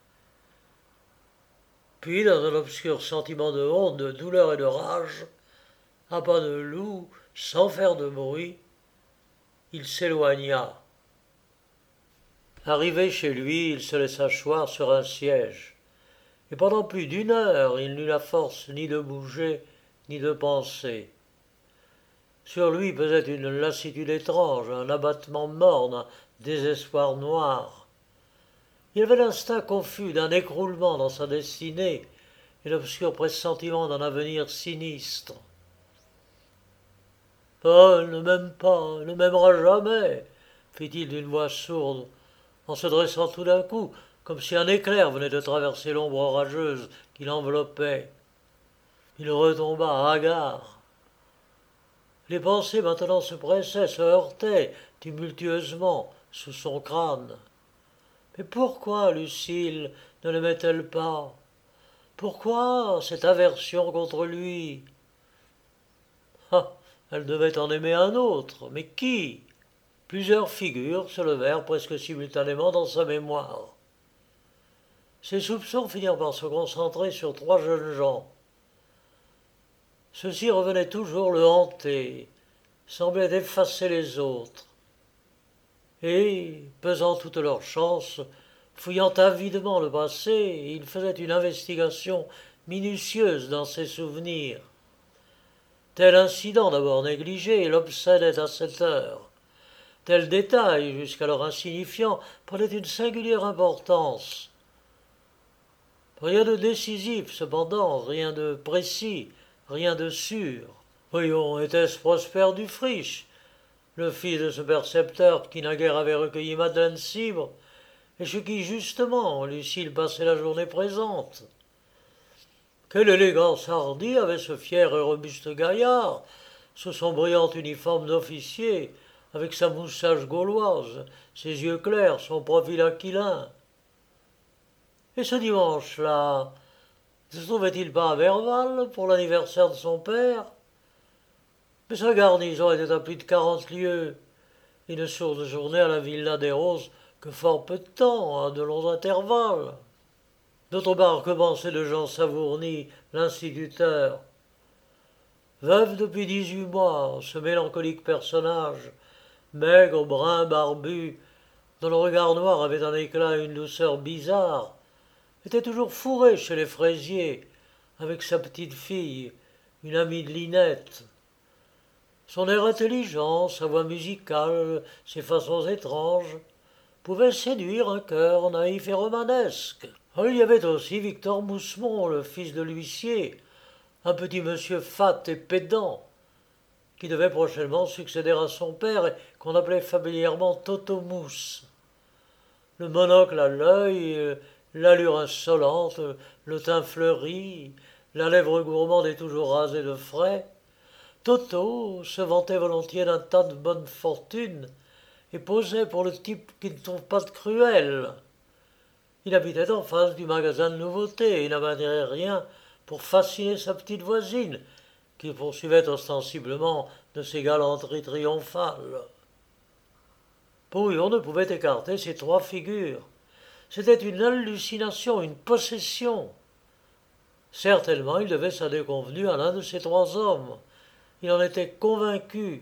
Puis, dans un obscur sentiment de honte, de douleur et de rage, à pas de loup, sans faire de bruit, il s'éloigna. Arrivé chez lui, il se laissa choir sur un siège, et pendant plus d'une heure, il n'eut la force ni de bouger, ni de penser. Sur lui pesait une lassitude étrange, un abattement morne, un désespoir noir. Il avait l'instinct confus d'un écroulement dans sa destinée, et l'obscur pressentiment d'un avenir sinistre. « Paul ne m'aime pas, ne m'aimera jamais, fit-il d'une voix sourde, en se dressant tout d'un coup, comme si un éclair venait de traverser l'ombre orageuse qui l'enveloppait. Il retomba hagard. Les pensées maintenant se pressaient, se heurtaient tumultueusement sous son crâne. Mais pourquoi Lucile ne l'aimait-elle pas? Pourquoi cette aversion contre lui? Ah, elle devait en aimer un autre, mais qui? Plusieurs figures se levèrent presque simultanément dans sa mémoire. Ses soupçons finirent par se concentrer sur trois jeunes gens. Ceux-ci revenaient toujours le hanter, semblaient effacer les autres. Et, pesant toutes leurs chances, fouillant avidement le passé, il faisait une investigation minutieuse dans ses souvenirs. Tel incident d'abord négligé l'obsédait à cette heure. Tel détail, jusqu'alors insignifiant, prenait une singulière importance. Rien de décisif, cependant, rien de précis, rien de sûr. Voyons, était-ce Prosper Dufriche, le fils de ce percepteur qui naguère avait recueilli Madeleine Cibre, et chez qui, justement, Lucile passait la journée présente? Quelle élégance hardie avait ce fier et robuste gaillard, sous son brillant uniforme d'officier, avec sa moustache gauloise, ses yeux clairs, son profil aquilin. Et ce dimanche-là, ne se trouvait-il pas à Verval pour l'anniversaire de son père? Mais sa garnison était à plus de quarante lieues, et ne séjournait à la villa des Roses que fort peu de temps, à de longs intervalles. D'autre part, que pensait de Jean Savourny, l'instituteur? Veuf depuis dix-huit mois, ce mélancolique personnage, maigre, brun, barbu, dont le regard noir avait un éclat et une douceur bizarre, était toujours fourré chez les Fraisiers, avec sa petite fille, une amie de Linette. Son air intelligent, sa voix musicale, ses façons étranges, pouvaient séduire un cœur naïf et romanesque. Il y avait aussi Victor Moussemont, le fils de l'huissier, un petit monsieur fat et pédant, qui devait prochainement succéder à son père et qu'on appelait familièrement Toto Mousse. Le monocle à l'œil, l'allure insolente, le teint fleuri, la lèvre gourmande et toujours rasée de frais, Toto se vantait volontiers d'un tas de bonne fortune et posait pour le type qui ne trouve pas de cruel. Il habitait en face du magasin de nouveautés et n'abandonnait rien pour fasciner sa petite voisine, qu'il poursuivait ostensiblement de ses galanteries triomphales. Pouillon ne pouvait écarter ces trois figures. C'était une hallucination, une possession. Certainement, il devait sa déconvenue à l'un de ces trois hommes. Il en était convaincu.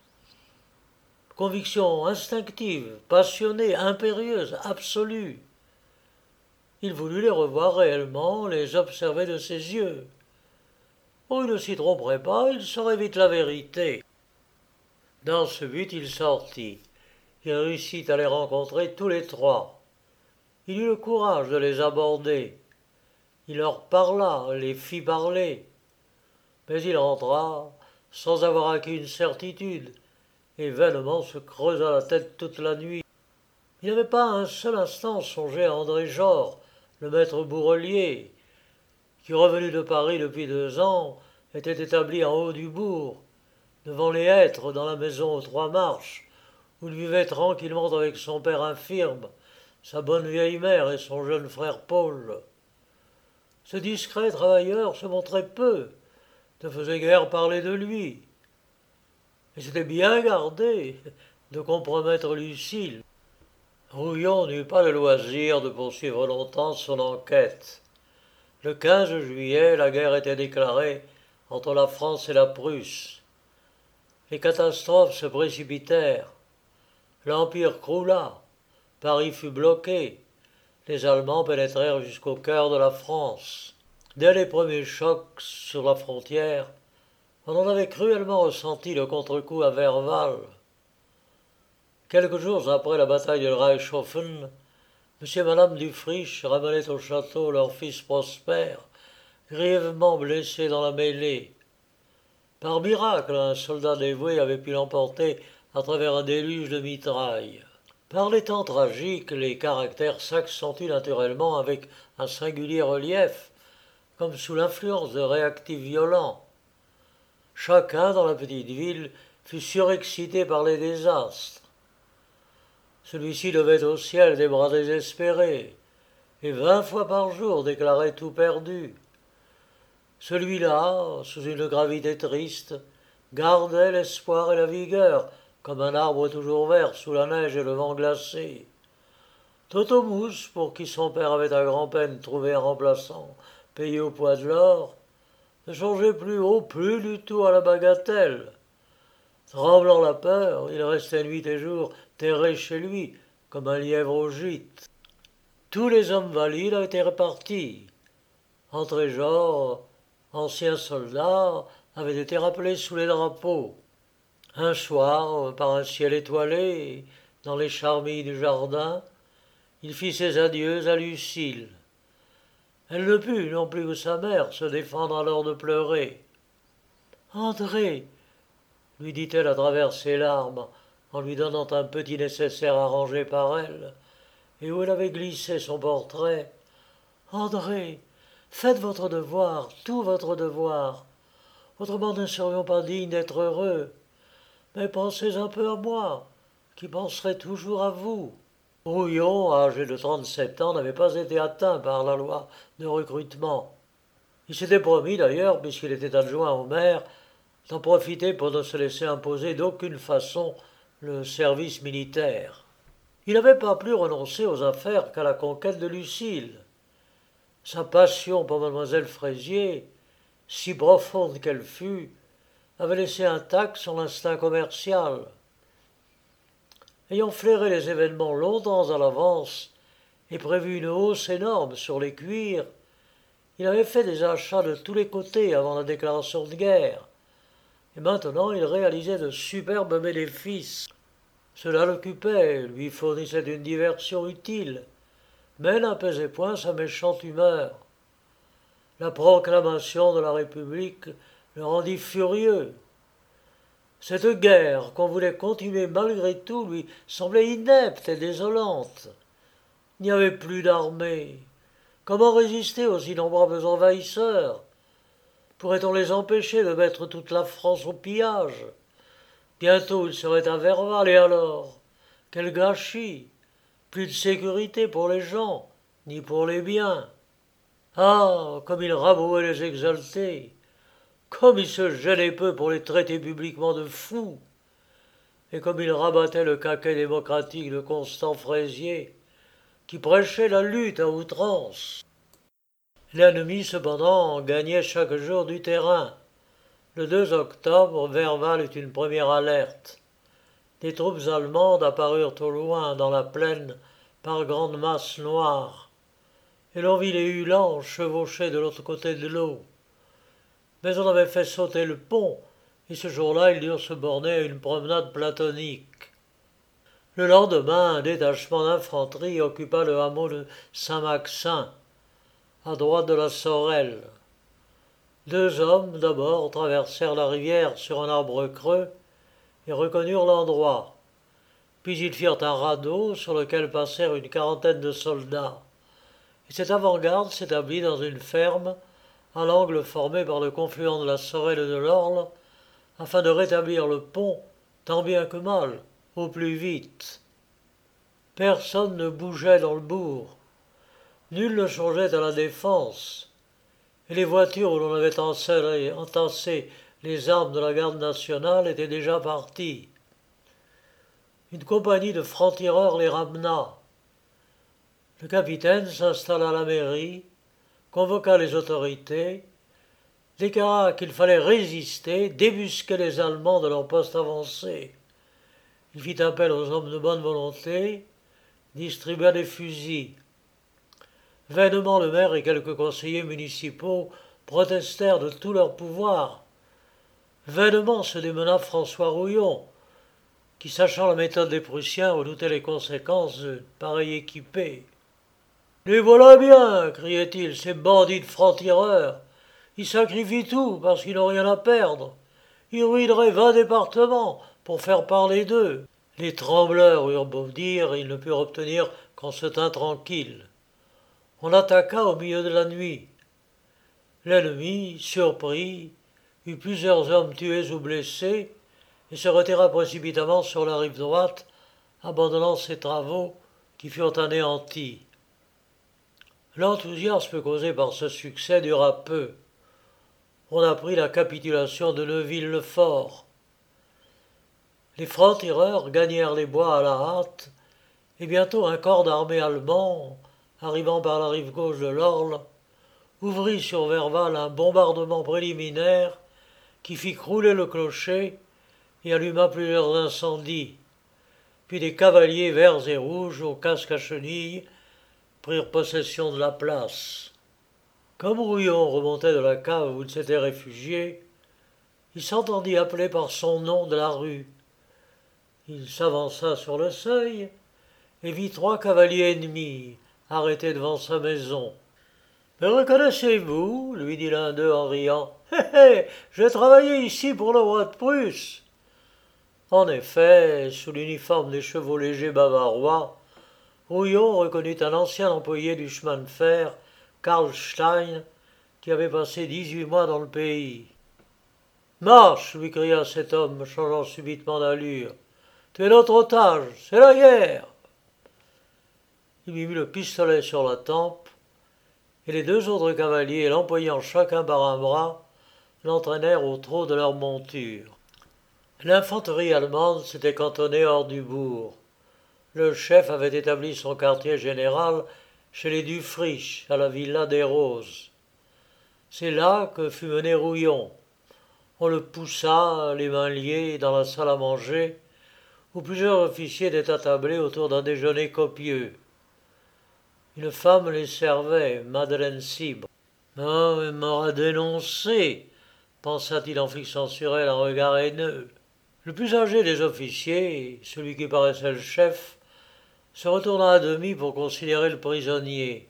Conviction instinctive, passionnée, impérieuse, absolue. Il voulut les revoir réellement, les observer de ses yeux. Oh, il ne s'y tromperait pas, il saurait vite la vérité. Dans ce but, il sortit. Il réussit à les rencontrer tous les trois. Il eut le courage de les aborder. Il leur parla, les fit parler. Mais il rentra sans avoir acquis une certitude, et vainement se creusa la tête toute la nuit. Il n'avait pas un seul instant songé à André Jor, le maître bourrelier, qui, revenu de Paris depuis deux ans, était établi en haut du bourg, devant les hêtres dans la maison aux trois marches, où il vivait tranquillement avec son père infirme, sa bonne vieille mère et son jeune frère Paul. Ce discret travailleur se montrait peu, ne faisait guère parler de lui, et s'était bien gardé de compromettre Lucile. Rouillon n'eut pas le loisir de poursuivre longtemps son enquête. Le quinze juillet, la guerre était déclarée entre la France et la Prusse. Les catastrophes se précipitèrent. L'Empire croula. Paris fut bloqué. Les Allemands pénétrèrent jusqu'au cœur de la France. Dès les premiers chocs sur la frontière, on en avait cruellement ressenti le contre-coup à Verval. Quelques jours après la bataille de Reichshoffen, M. et Madame Dufriche ramenaient au château leur fils Prosper, grièvement blessé dans la mêlée. Par miracle, un soldat dévoué avait pu l'emporter à travers un déluge de mitraille. Par les temps tragiques, les caractères s'accentuent naturellement avec un singulier relief, comme sous l'influence de réactifs violents. Chacun dans la petite ville fut surexcité par les désastres. Celui-ci levait au ciel des bras désespérés, et vingt fois par jour déclarait tout perdu. Celui-là, sous une gravité triste, gardait l'espoir et la vigueur, comme un arbre toujours vert sous la neige et le vent glacé. Totomous, pour qui son père avait à grand-peine trouvé un remplaçant, payé au poids de l'or, ne songeait plus haut, plus du tout à la bagatelle. Tremblant la peur, il restait nuit et jour terré chez lui, comme un lièvre au gîte. Tous les hommes valides étaient répartis. Entré-genre, anciens soldats, avaient été rappelés sous les drapeaux. Un soir, par un ciel étoilé, dans les charmilles du jardin, il fit ses adieux à Lucile. Elle ne put, non plus que sa mère, se défendre alors de pleurer. « André !» lui dit-elle à travers ses larmes, en lui donnant un petit nécessaire arrangé par elle, et où elle avait glissé son portrait. « André, faites votre devoir, tout votre devoir. Autrement nous ne serions pas dignes d'être heureux. Mais pensez un peu à moi, qui penserai toujours à vous. » Brouillon, âgé de trente-sept ans, n'avait pas été atteint par la loi de recrutement. Il s'était promis d'ailleurs, puisqu'il était adjoint au maire, d'en profiter pour ne se laisser imposer d'aucune façon le service militaire. Il n'avait pas pu renoncer aux affaires qu'à la conquête de Lucile. Sa passion pour mademoiselle Fraisier, si profonde qu'elle fût, avait laissé intact son instinct commercial. Ayant flairé les événements longtemps à l'avance et prévu une hausse énorme sur les cuirs, il avait fait des achats de tous les côtés avant la déclaration de guerre, et maintenant il réalisait de superbes bénéfices. Cela l'occupait, lui fournissait une diversion utile, mais n'apaisait point sa méchante humeur. La proclamation de la République le rendit furieux. Cette guerre qu'on voulait continuer malgré tout lui semblait inepte et désolante. Il n'y avait plus d'armée. Comment résister aux innombrables envahisseurs? Pourrait-on les empêcher de mettre toute la France au pillage? Bientôt ils seraient à Verval, et alors? Quel gâchis! Plus de sécurité pour les gens, ni pour les biens. Ah, comme il rabrouait les exaltés! Comme il se gênait peu pour les traiter publiquement de fous, et comme il rabattait le caquet démocratique de Constant Fraisier, qui prêchait la lutte à outrance. L'ennemi, cependant, gagnait chaque jour du terrain. Le deux octobre, Verval eut une première alerte. Des troupes allemandes apparurent au loin, dans la plaine, par grandes masses noires, et l'on vit les Uhlans chevaucher de l'autre côté de l'eau. Mais on avait fait sauter le pont, et ce jour-là ils durent se borner à une promenade platonique. Le lendemain, un détachement d'infanterie occupa le hameau de Saint-Maxin, à droite de la Sorelle. Deux hommes, d'abord, traversèrent la rivière sur un arbre creux et reconnurent l'endroit. Puis ils firent un radeau sur lequel passèrent une quarantaine de soldats. Et cette avant-garde s'établit dans une ferme, à l'angle formé par le confluent de la Sorelle et de l'Orle, afin de rétablir le pont, tant bien que mal, au plus vite. Personne ne bougeait dans le bourg. Nul ne songeait à la défense. Et les voitures où l'on avait entassé, entassé les armes de la garde nationale étaient déjà parties. Une compagnie de francs-tireurs les ramena. Le capitaine s'installa à la mairie, convoqua les autorités, déclara qu'il fallait résister, débusquer les Allemands de leur poste avancé. Il fit appel aux hommes de bonne volonté, distribua des fusils. Vainement le maire et quelques conseillers municipaux protestèrent de tout leur pouvoir. Vainement se démena François Rouillon, qui, sachant la méthode des Prussiens, redoutait les conséquences de pareil équipés. « Les voilà bien !» criait-il, « ces bandits de francs-tireurs. Ils sacrifient tout parce qu'ils n'ont rien à perdre. Ils ruineraient vingt départements pour faire parler d'eux. Les trembleurs eurent beau dire, ils ne purent obtenir qu'on se tint tranquille. On attaqua au milieu de la nuit. L'ennemi, surpris, eut plusieurs hommes tués ou blessés et se retira précipitamment sur la rive droite, abandonnant ses travaux qui furent anéantis. L'enthousiasme causé par ce succès dura peu. On apprit la capitulation de Neuville-le-Fort. Les francs-tireurs gagnèrent les bois à la hâte, et bientôt un corps d'armée allemand, arrivant par la rive gauche de l'Orle, ouvrit sur Verval un bombardement préliminaire qui fit crouler le clocher et alluma plusieurs incendies. Puis des cavaliers verts et rouges aux casques à chenilles prirent possession de la place. Comme Rouillon remontait de la cave où il s'était réfugié, il s'entendit appeler par son nom de la rue. Il s'avança sur le seuil et vit trois cavaliers ennemis arrêtés devant sa maison. « Me reconnaissez-vous » lui dit l'un d'eux en riant. « Hé hé, j'ai travaillé ici pour le roi de Prusse. » En effet, sous l'uniforme des chevaux légers bavarois, Rouillon reconnut un ancien employé du chemin de fer, Karl Stein, qui avait passé dix-huit mois dans le pays. « Marche !» lui cria cet homme, changeant subitement d'allure. « Tu es notre otage, c'est la guerre !» Il lui mit le pistolet sur la tempe, et les deux autres cavaliers, l'empoignant chacun par un bras, l'entraînèrent au trot de leur monture. L'infanterie allemande s'était cantonnée hors du bourg. Le chef avait établi son quartier général chez les Dufriche, à la villa des Roses. C'est là que fut mené Rouillon. On le poussa, les mains liées, dans la salle à manger, où plusieurs officiers étaient attablés autour d'un déjeuner copieux. Une femme les servait, Madeleine Cibre. « Oh, elle m'aura dénoncé !» pensa-t-il en fixant sur elle un regard haineux. Le plus âgé des officiers, celui qui paraissait le chef, se retourna à demi pour considérer le prisonnier.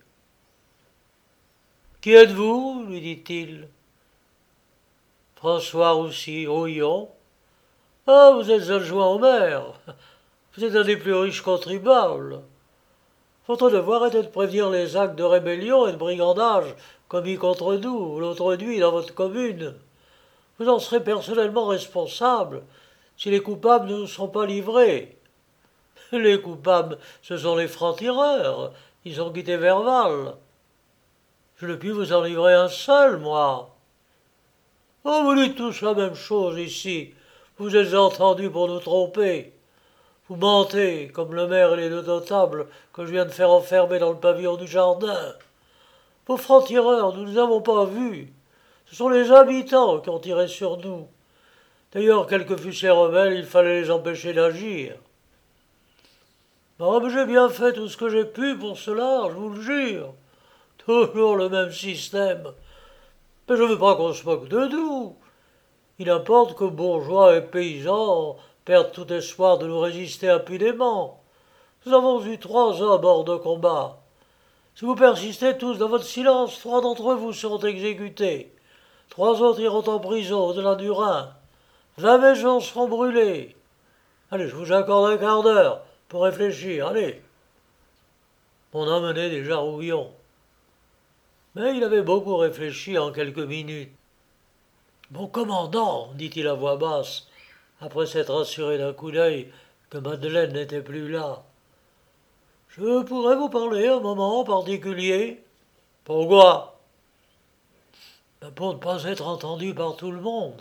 « Qui êtes-vous » lui dit-il. « François Roussy, Rouillon. »« Ah, vous êtes adjoint au maire. Vous êtes un des plus riches contribuables. Votre devoir était de prévenir les actes de rébellion et de brigandage commis contre nous l'autre nuit dans votre commune. Vous en serez personnellement responsable si les coupables ne nous sont pas livrés. Les coupables, ce sont les francs-tireurs. Ils ont quitté Verval. Je ne puis vous en livrer un seul, moi. Oh, vous dites tous la même chose ici. Vous êtes entendus pour nous tromper. Vous mentez, comme le maire et les deux notables que je viens de faire enfermer dans le pavillon du jardin. Vos francs-tireurs, nous ne les avons pas vus. Ce sont les habitants qui ont tiré sur nous. D'ailleurs, quels que fussent les rebelles, il fallait les empêcher d'agir. Oh, mais j'ai bien fait tout ce que j'ai pu pour cela, je vous le jure. Toujours le même système. Mais je ne veux pas qu'on se moque de nous. Il importe que bourgeois et paysans perdent tout espoir de nous résister impunément. Nous avons eu trois hommes hors de combat. Si vous persistez tous dans votre silence, trois d'entre vous seront exécutés. Trois autres iront en prison au-delà du Rhin. Vingt maisons seront brûlées. Allez, je vous accorde un quart d'heure pour réfléchir, allez. On emmenait déjà Rouillon. Mais il avait beaucoup réfléchi en quelques minutes. « Mon commandant, dit-il à voix basse, après s'être assuré d'un coup d'œil que Madeleine n'était plus là. Je pourrais vous parler un moment en particulier. Pourquoi? Pour ne pas être entendu par tout le monde.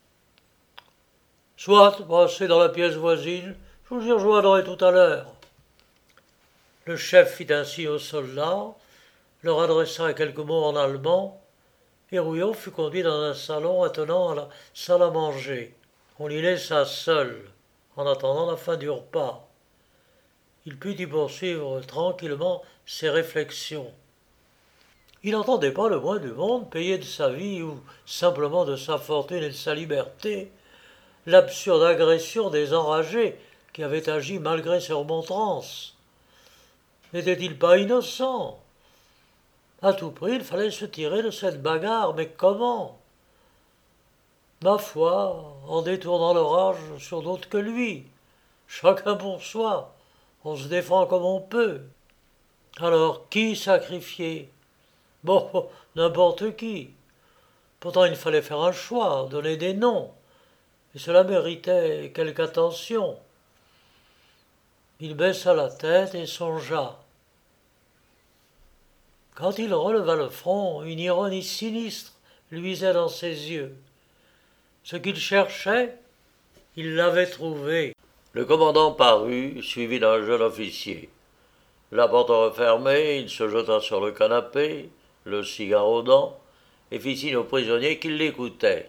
Soit, passez dans la pièce voisine, je vous y rejoindrai tout à l'heure. Le chef fit ainsi aux soldats, leur adressa quelques mots en allemand, et Rouillon fut conduit dans un salon attenant à la salle à manger. On l'y laissa seul, en attendant la fin du repas. Il put y poursuivre tranquillement ses réflexions. Il n'entendait pas le moins du monde payer de sa vie ou simplement de sa fortune et de sa liberté l'absurde agression des enragés qui avaient agi malgré ses remontrances. N'était-il pas innocent? À tout prix, il fallait se tirer de cette bagarre, mais comment? Ma foi, en détournant l'orage sur d'autres que lui. Chacun pour soi. On se défend comme on peut. Alors, qui sacrifier? Bon, n'importe qui. Pourtant, il fallait faire un choix, donner des noms. Et cela méritait quelque attention. Il baissa la tête et songea. Quand il releva le front, une ironie sinistre luisait dans ses yeux. Ce qu'il cherchait, il l'avait trouvé. Le commandant parut, suivi d'un jeune officier. La porte refermée, il se jeta sur le canapé, le cigare aux dents, et fit signe au prisonnier qu'il l'écoutait.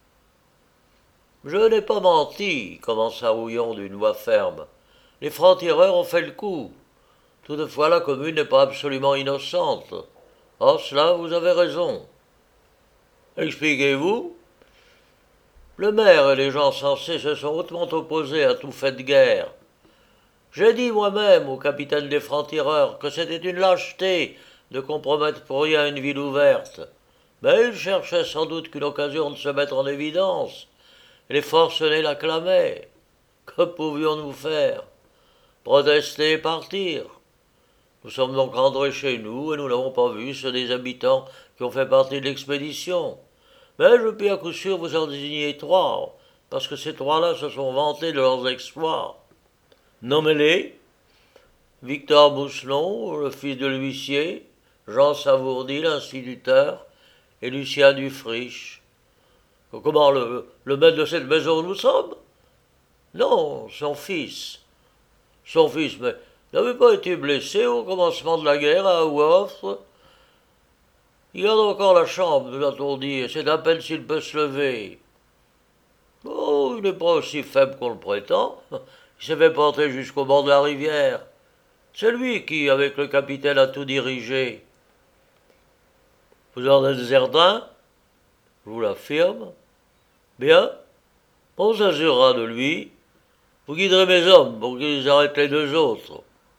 « Je n'ai pas menti, commença Houillon d'une voix ferme. Les francs-tireurs ont fait le coup. Toutefois, la commune n'est pas absolument innocente. En cela, vous avez raison. Expliquez-vous. Le maire et les gens sensés se sont hautement opposés à tout fait de guerre. J'ai dit moi-même au capitaine des francs-tireurs que c'était une lâcheté de compromettre pour rien une ville ouverte. Mais il cherchait sans doute qu'une occasion de se mettre en évidence. Les forcenés l'acclamaient. Que pouvions-nous faire? Protester et partir. Nous sommes donc rentrés chez nous et nous n'avons pas vu ceux des habitants qui ont fait partie de l'expédition. Mais je puis à coup sûr vous en désigner trois, parce que ces trois-là se sont vantés de leurs exploits. Nommez-les. Victor Mousselon, le fils de l'huissier, Jean Savourdi, l'instituteur, et Lucien Dufriche. Comment, le, le maître de cette maison où nous sommes? Non, son fils. Son fils, mais n'avait pas été blessé au commencement de la guerre à Ouafre. Il garde encore la chambre, nous a-t-on dit, et c'est à peine s'il peut se lever. Oh, il n'est pas aussi faible qu'on le prétend. Il s'est fait porter jusqu'au bord de la rivière. C'est lui qui, avec le capitaine, a tout dirigé. Vous en êtes certain? Je vous l'affirme. Bien, on s'assurera de lui. Vous guiderez mes hommes pour qu'ils arrêtent les deux autres.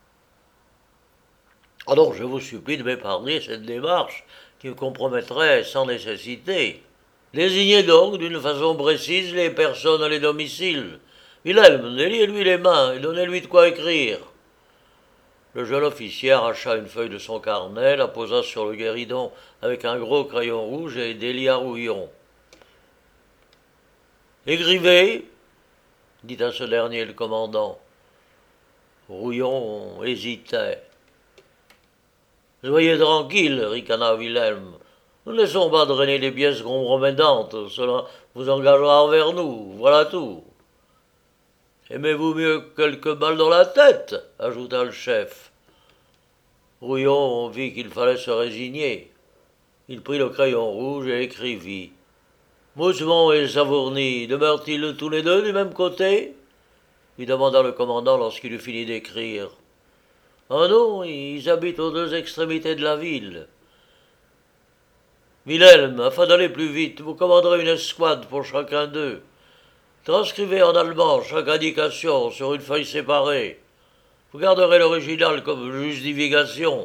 Alors, je vous supplie de m'épargner cette démarche qui me compromettrait sans nécessité. Désignez donc d'une façon précise les personnes et les domiciles. Wilhelm, déliez-lui les mains et donnez-lui de quoi écrire. Le jeune officier arracha une feuille de son carnet, la posa sur le guéridon avec un gros crayon rouge et délia Houillon. « Écrivez » dit à ce dernier le commandant. Houillon hésitait. « Soyez tranquille, ricana Wilhelm. Nous ne laissons pas drainer des pièces compromettantes. Cela vous engagera envers nous. Voilà tout. » « Aimez-vous mieux quelques balles dans la tête » ajouta le chef. Houillon vit qu'il fallait se résigner. Il prit le crayon rouge et écrivit. « Moussemont et Savourny demeurent-ils tous les deux du même côté » lui demanda le commandant lorsqu'il eut fini d'écrire. « Ah non, ils habitent aux deux extrémités de la ville. »« Wilhelm, afin d'aller plus vite, vous commanderez une escouade pour chacun d'eux. Transcrivez en allemand chaque indication sur une feuille séparée. Vous garderez l'original comme justification. »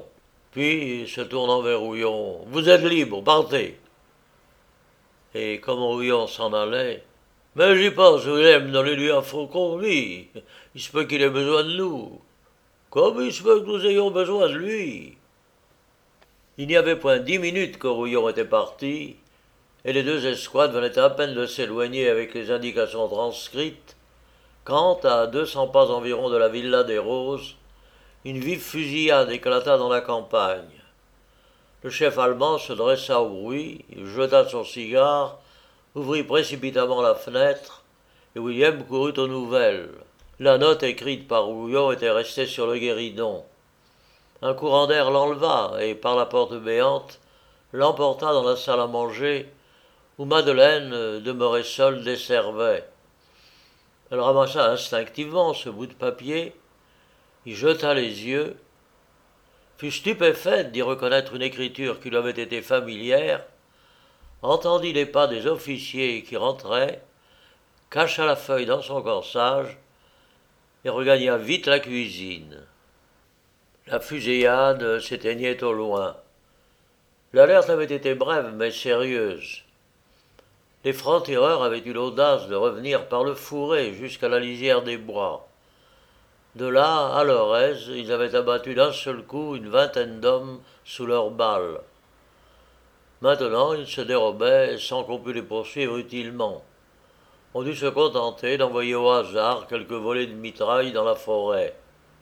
Puis, se tournant vers Houillon, « Vous êtes libre, partez. » Et comme Houillon s'en allait, « Mais j'y pense, Wilhelm, donnez-lui un faucon, lui. Il se peut qu'il ait besoin de nous. Comme il se peut que nous ayons besoin de lui. » Il n'y avait point dix minutes que Houillon était parti, et les deux escouades venaient à peine de s'éloigner avec les indications transcrites, quand, à deux cents pas environ de la villa des Roses, une vive fusillade éclata dans la campagne. Le chef allemand se dressa au bruit, jeta son cigare, ouvrit précipitamment la fenêtre, et William courut aux nouvelles. La note écrite par Houillon était restée sur le guéridon. Un courant d'air l'enleva, et par la porte béante, l'emporta dans la salle à manger, où Madeleine, demeurée seule, desservait. Elle ramassa instinctivement ce bout de papier, y jeta les yeux, fut stupéfaite d'y reconnaître une écriture qui lui avait été familière, entendit les pas des officiers qui rentraient, cacha la feuille dans son corsage et regagna vite la cuisine. La fusillade s'éteignait au loin. L'alerte avait été brève mais sérieuse. Les francs-tireurs avaient eu l'audace de revenir par le fourré jusqu'à la lisière des bois. De là, à leur aise, ils avaient abattu d'un seul coup une vingtaine d'hommes sous leurs balles. Maintenant, ils se dérobaient sans qu'on pût les poursuivre utilement. On dut se contenter d'envoyer au hasard quelques volées de mitraille dans la forêt.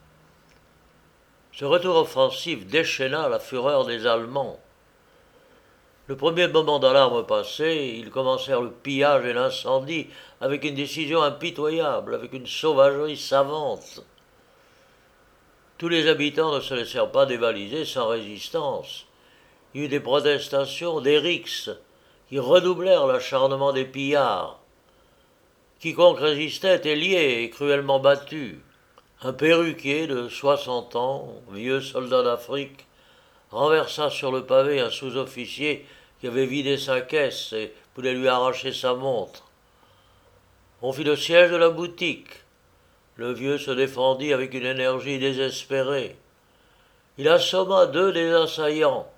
Ce retour offensif déchaîna la fureur des Allemands. Le premier moment d'alarme passé, ils commencèrent le pillage et l'incendie avec une décision impitoyable, avec une sauvagerie savante. Tous les habitants ne se laissèrent pas dévaliser sans résistance. Il y eut des protestations, des rixes, qui redoublèrent l'acharnement des pillards. Quiconque résistait était lié et cruellement battu. Un perruquier de soixante ans, vieux soldat d'Afrique, renversa sur le pavé un sous-officier qui avait vidé sa caisse et voulait lui arracher sa montre. On fit le siège de la boutique. Le vieux se défendit avec une énergie désespérée. Il assomma deux des assaillants.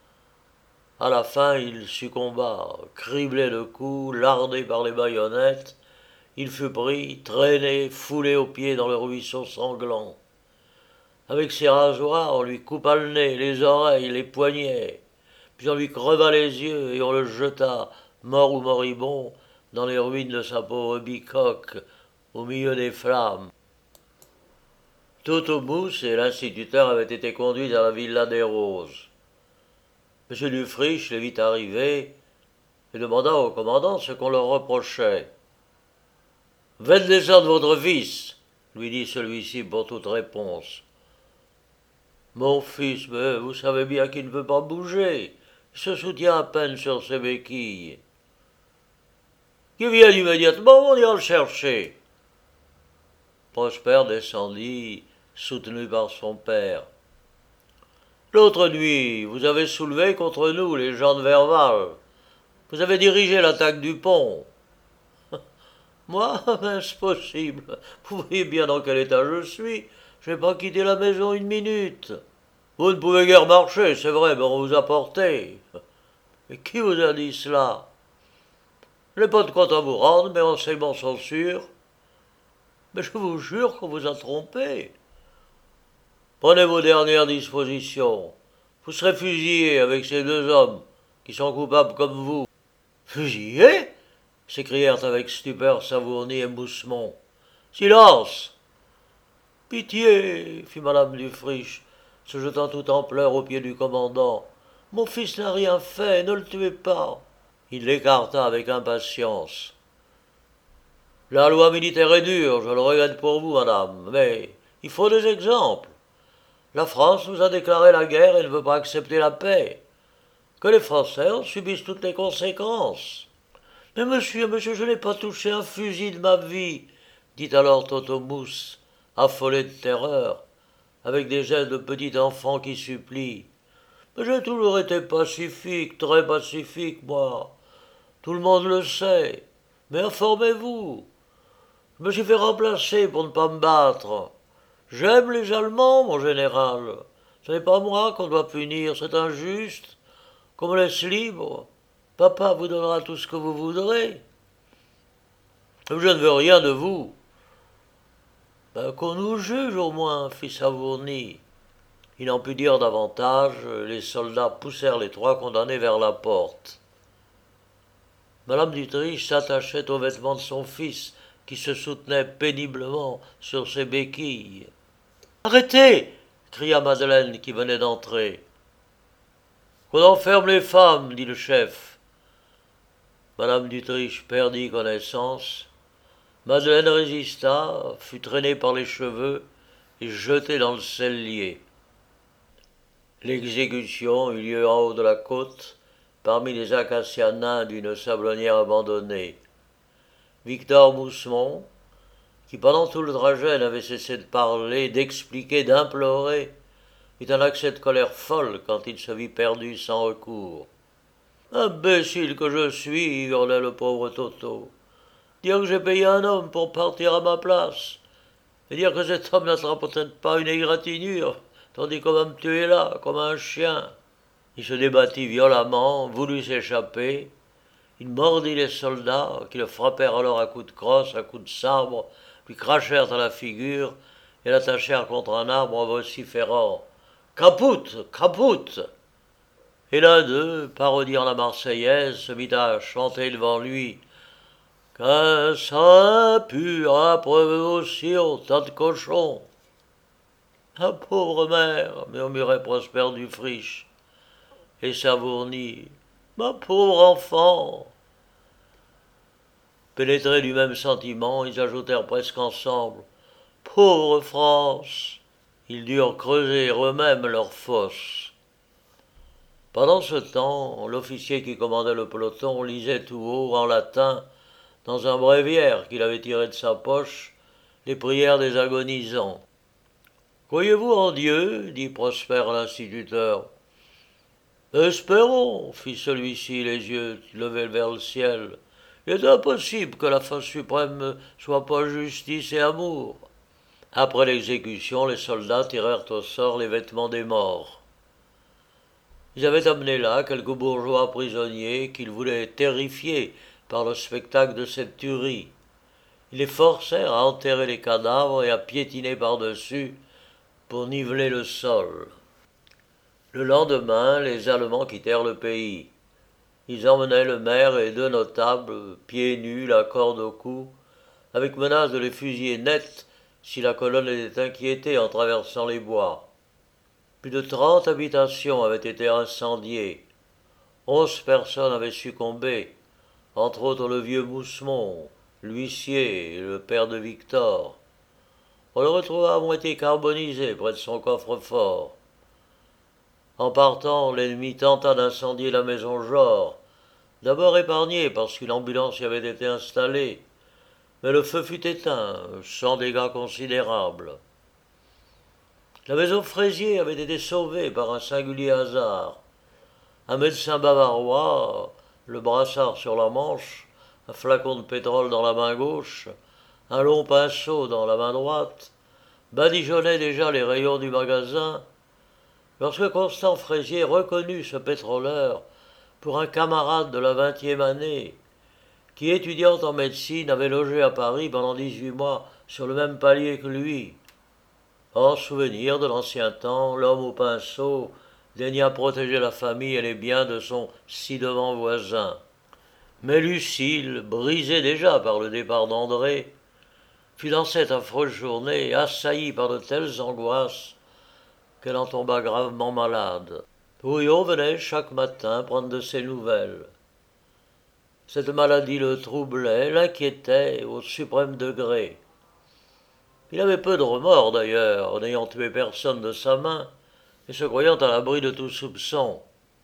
À la fin, il succomba, criblé de coups, lardé par les baïonnettes. Il fut pris, traîné, foulé aux pieds dans le ruisseau sanglant. Avec ses rasoirs, on lui coupa le nez, les oreilles, les poignets. Puis on lui creva les yeux et on le jeta, mort ou moribond, dans les ruines de sa pauvre bicoque, au milieu des flammes. Toto-Mousse et l'instituteur avaient été conduits à la villa des Roses. M. Dufriche les vit arriver et demanda au commandant ce qu'on leur reprochait. « Faites descendre votre fils, lui dit celui-ci pour toute réponse. « Mon fils, mais vous savez bien qu'il ne veut pas bouger. Il se soutient à peine sur ses béquilles. »« Qu'il vienne immédiatement, on ira le chercher. » Prosper descendit, soutenu par son père. « L'autre nuit, vous avez soulevé contre nous les gens de Verval. Vous avez dirigé l'attaque du pont. »« Moi, est-ce possible? Vous voyez bien dans quel état je suis. Je n'ai pas quitté la maison une minute. Vous ne pouvez guère marcher, c'est vrai, mais on vous a porté. Mais qui vous a dit cela? Je n'ai pas de compte à vous rendre, mes renseignements sont sûrs. Mais je vous jure qu'on vous a trompé. Prenez vos dernières dispositions. Vous serez fusillé avec ces deux hommes qui sont coupables comme vous. »« Fusillé ?» s'écrièrent avec stupeur Savourny et Moussemont. « Silence !»« Pitié !» fit madame Dufriche, se jetant tout en pleurs aux pieds du commandant. « Mon fils n'a rien fait, ne le tuez pas !» Il l'écarta avec impatience. « La loi militaire est dure, je le regrette pour vous, madame, mais il faut des exemples. La France nous a déclaré la guerre et ne veut pas accepter la paix. Que les Français en subissent toutes les conséquences. » « Mais monsieur, monsieur, je n'ai pas touché un fusil de ma vie, » dit alors Toto-Mousse, affolé de terreur, avec des gestes de petit enfant qui supplie. « Mais j'ai toujours été pacifique, très pacifique, moi. Tout le monde le sait. Mais informez-vous. Je me suis fait remplacer pour ne pas me battre. J'aime les Allemands, mon général. Ce n'est pas moi qu'on doit punir, c'est injuste. Qu'on me laisse libre. Papa vous donnera tout ce que vous voudrez. Je ne veux rien de vous. »« Ben, qu'on nous juge au moins, fit Savourny. » Il n'en put dire davantage, les soldats poussèrent les trois condamnés vers la porte. Madame d'Utrecht s'attachait aux vêtements de son fils, qui se soutenait péniblement sur ses béquilles. « Arrêtez !» cria Madeleine, qui venait d'entrer. « Qu'on enferme les femmes, dit le chef. Madame d'Utrecht perdit connaissance. Madeleine résista, fut traînée par les cheveux et jetée dans le cellier. L'exécution eut lieu en haut de la côte, parmi les acacias nains d'une sablonnière abandonnée. Victor Moussemont, qui pendant tout le trajet n'avait cessé de parler, d'expliquer, d'implorer, eut un accès de colère folle quand il se vit perdu sans recours. « Imbécile que je suis, hurlait le pauvre Toto. Dire que j'ai payé un homme pour partir à ma place, et dire que cet homme n'attrape peut-être pas une égratignure, tandis qu'on va me tuer là, comme un chien. Il se débattit violemment, voulut s'échapper. Il mordit les soldats, qui le frappèrent alors à coups de crosse, à coups de sabre, lui crachèrent à la figure et l'attachèrent contre un arbre en vociférant « Caput, caput !» Et l'un d'eux, parodiant la Marseillaise, se mit à chanter devant lui « Que ça pue après aussi autant de cochons !» La pauvre mère, murmurait Prosper Dufriche, et Savourny, ma pauvre enfant. Pénétrés du même sentiment, ils ajoutèrent presque ensemble, pauvre France. Ils durent creuser eux-mêmes leur fosse. Pendant ce temps, l'officier qui commandait le peloton lisait tout haut, en latin, dans un bréviaire qu'il avait tiré de sa poche, les prières des agonisants. « Croyez-vous en Dieu » dit Prosper à l'instituteur. « Espérons » fit celui-ci, les yeux levés vers le ciel. « Il est impossible que la fin suprême ne soit pas justice et amour. » Après l'exécution, les soldats tirèrent au sort les vêtements des morts. Ils avaient amené là quelques bourgeois prisonniers qu'ils voulaient terrifier par le spectacle de cette tuerie. Ils les forcèrent à enterrer les cadavres et à piétiner par-dessus pour niveler le sol. Le lendemain, les Allemands quittèrent le pays. Ils emmenaient le maire et deux notables, pieds nus, la corde au cou, avec menace de les fusiller net si la colonne était inquiétée en traversant les bois. Plus de trente habitations avaient été incendiées. Onze personnes avaient succombé, entre autres le vieux Moussemont, l'huissier et le père de Victor. On le retrouva à moitié carbonisé près de son coffre-fort. En partant, l'ennemi tenta d'incendier la maison Jor, d'abord épargnée parce qu'une ambulance y avait été installée, mais le feu fut éteint, sans dégâts considérables. La maison Fraisier avait été sauvée par un singulier hasard. Un médecin bavarois, le brassard sur la manche, un flacon de pétrole dans la main gauche, un long pinceau dans la main droite, badigeonnait déjà les rayons du magasin, lorsque Constant Fraisier reconnut ce pétroleur pour un camarade de la vingtième année, qui, étudiant en médecine, avait logé à Paris pendant dix-huit mois sur le même palier que lui. En souvenir de l'ancien temps, l'homme au pinceau daigna protéger la famille et les biens de son ci-devant voisin. Mais Lucile, brisée déjà par le départ d'André, fut dans cette affreuse journée assaillie par de telles angoisses qu'elle en tomba gravement malade. Houillon venait chaque matin prendre de ses nouvelles. Cette maladie le troublait, l'inquiétait au suprême degré. Il avait peu de remords d'ailleurs, n'ayant tué personne de sa main, et se croyant à l'abri de tout soupçon.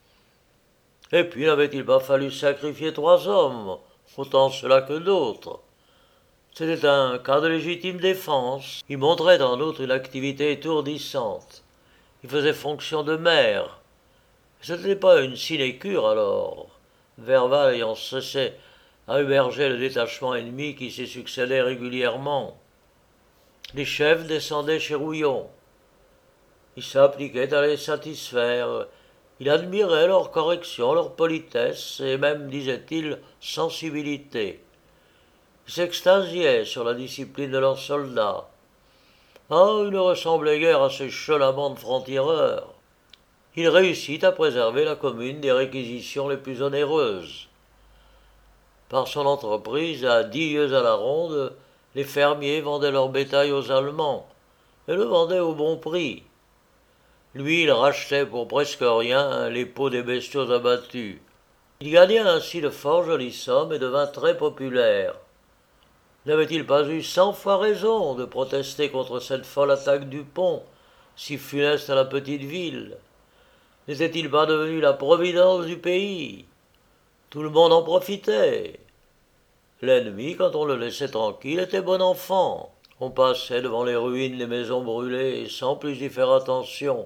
Et puis n'avait-il pas fallu sacrifier trois hommes, autant ceux-là que d'autres? C'était un cas de légitime défense. Il montrait en outre une activité étourdissante. Il faisait fonction de maire. Ce n'était pas une sinécure alors, Verval ayant cessé à héberger le détachement ennemi qui s'y succédait régulièrement. Les chefs descendaient chez Houillon. Il s'appliquait à les satisfaire. Il admirait leur correction, leur politesse et même, disait-il, sensibilité. Il s'extasiait sur la discipline de leurs soldats. Ah, il ne ressemblait guère à ces chelamants de francs-tireurs. Il réussit à préserver la commune des réquisitions les plus onéreuses. Par son entreprise, à dix lieues à la ronde, les fermiers vendaient leur bétail aux Allemands, et le vendaient au bon prix. Lui, il rachetait pour presque rien les peaux des bestiaux abattus. Il gagna ainsi de fort jolies sommes et devint très populaire. N'avait-il pas eu cent fois raison de protester contre cette folle attaque du pont, si funeste à la petite ville? N'était-il pas devenu la providence du pays? Tout le monde en profitait. L'ennemi, quand on le laissait tranquille, était bon enfant. On passait devant les ruines, les maisons brûlées, sans plus y faire attention.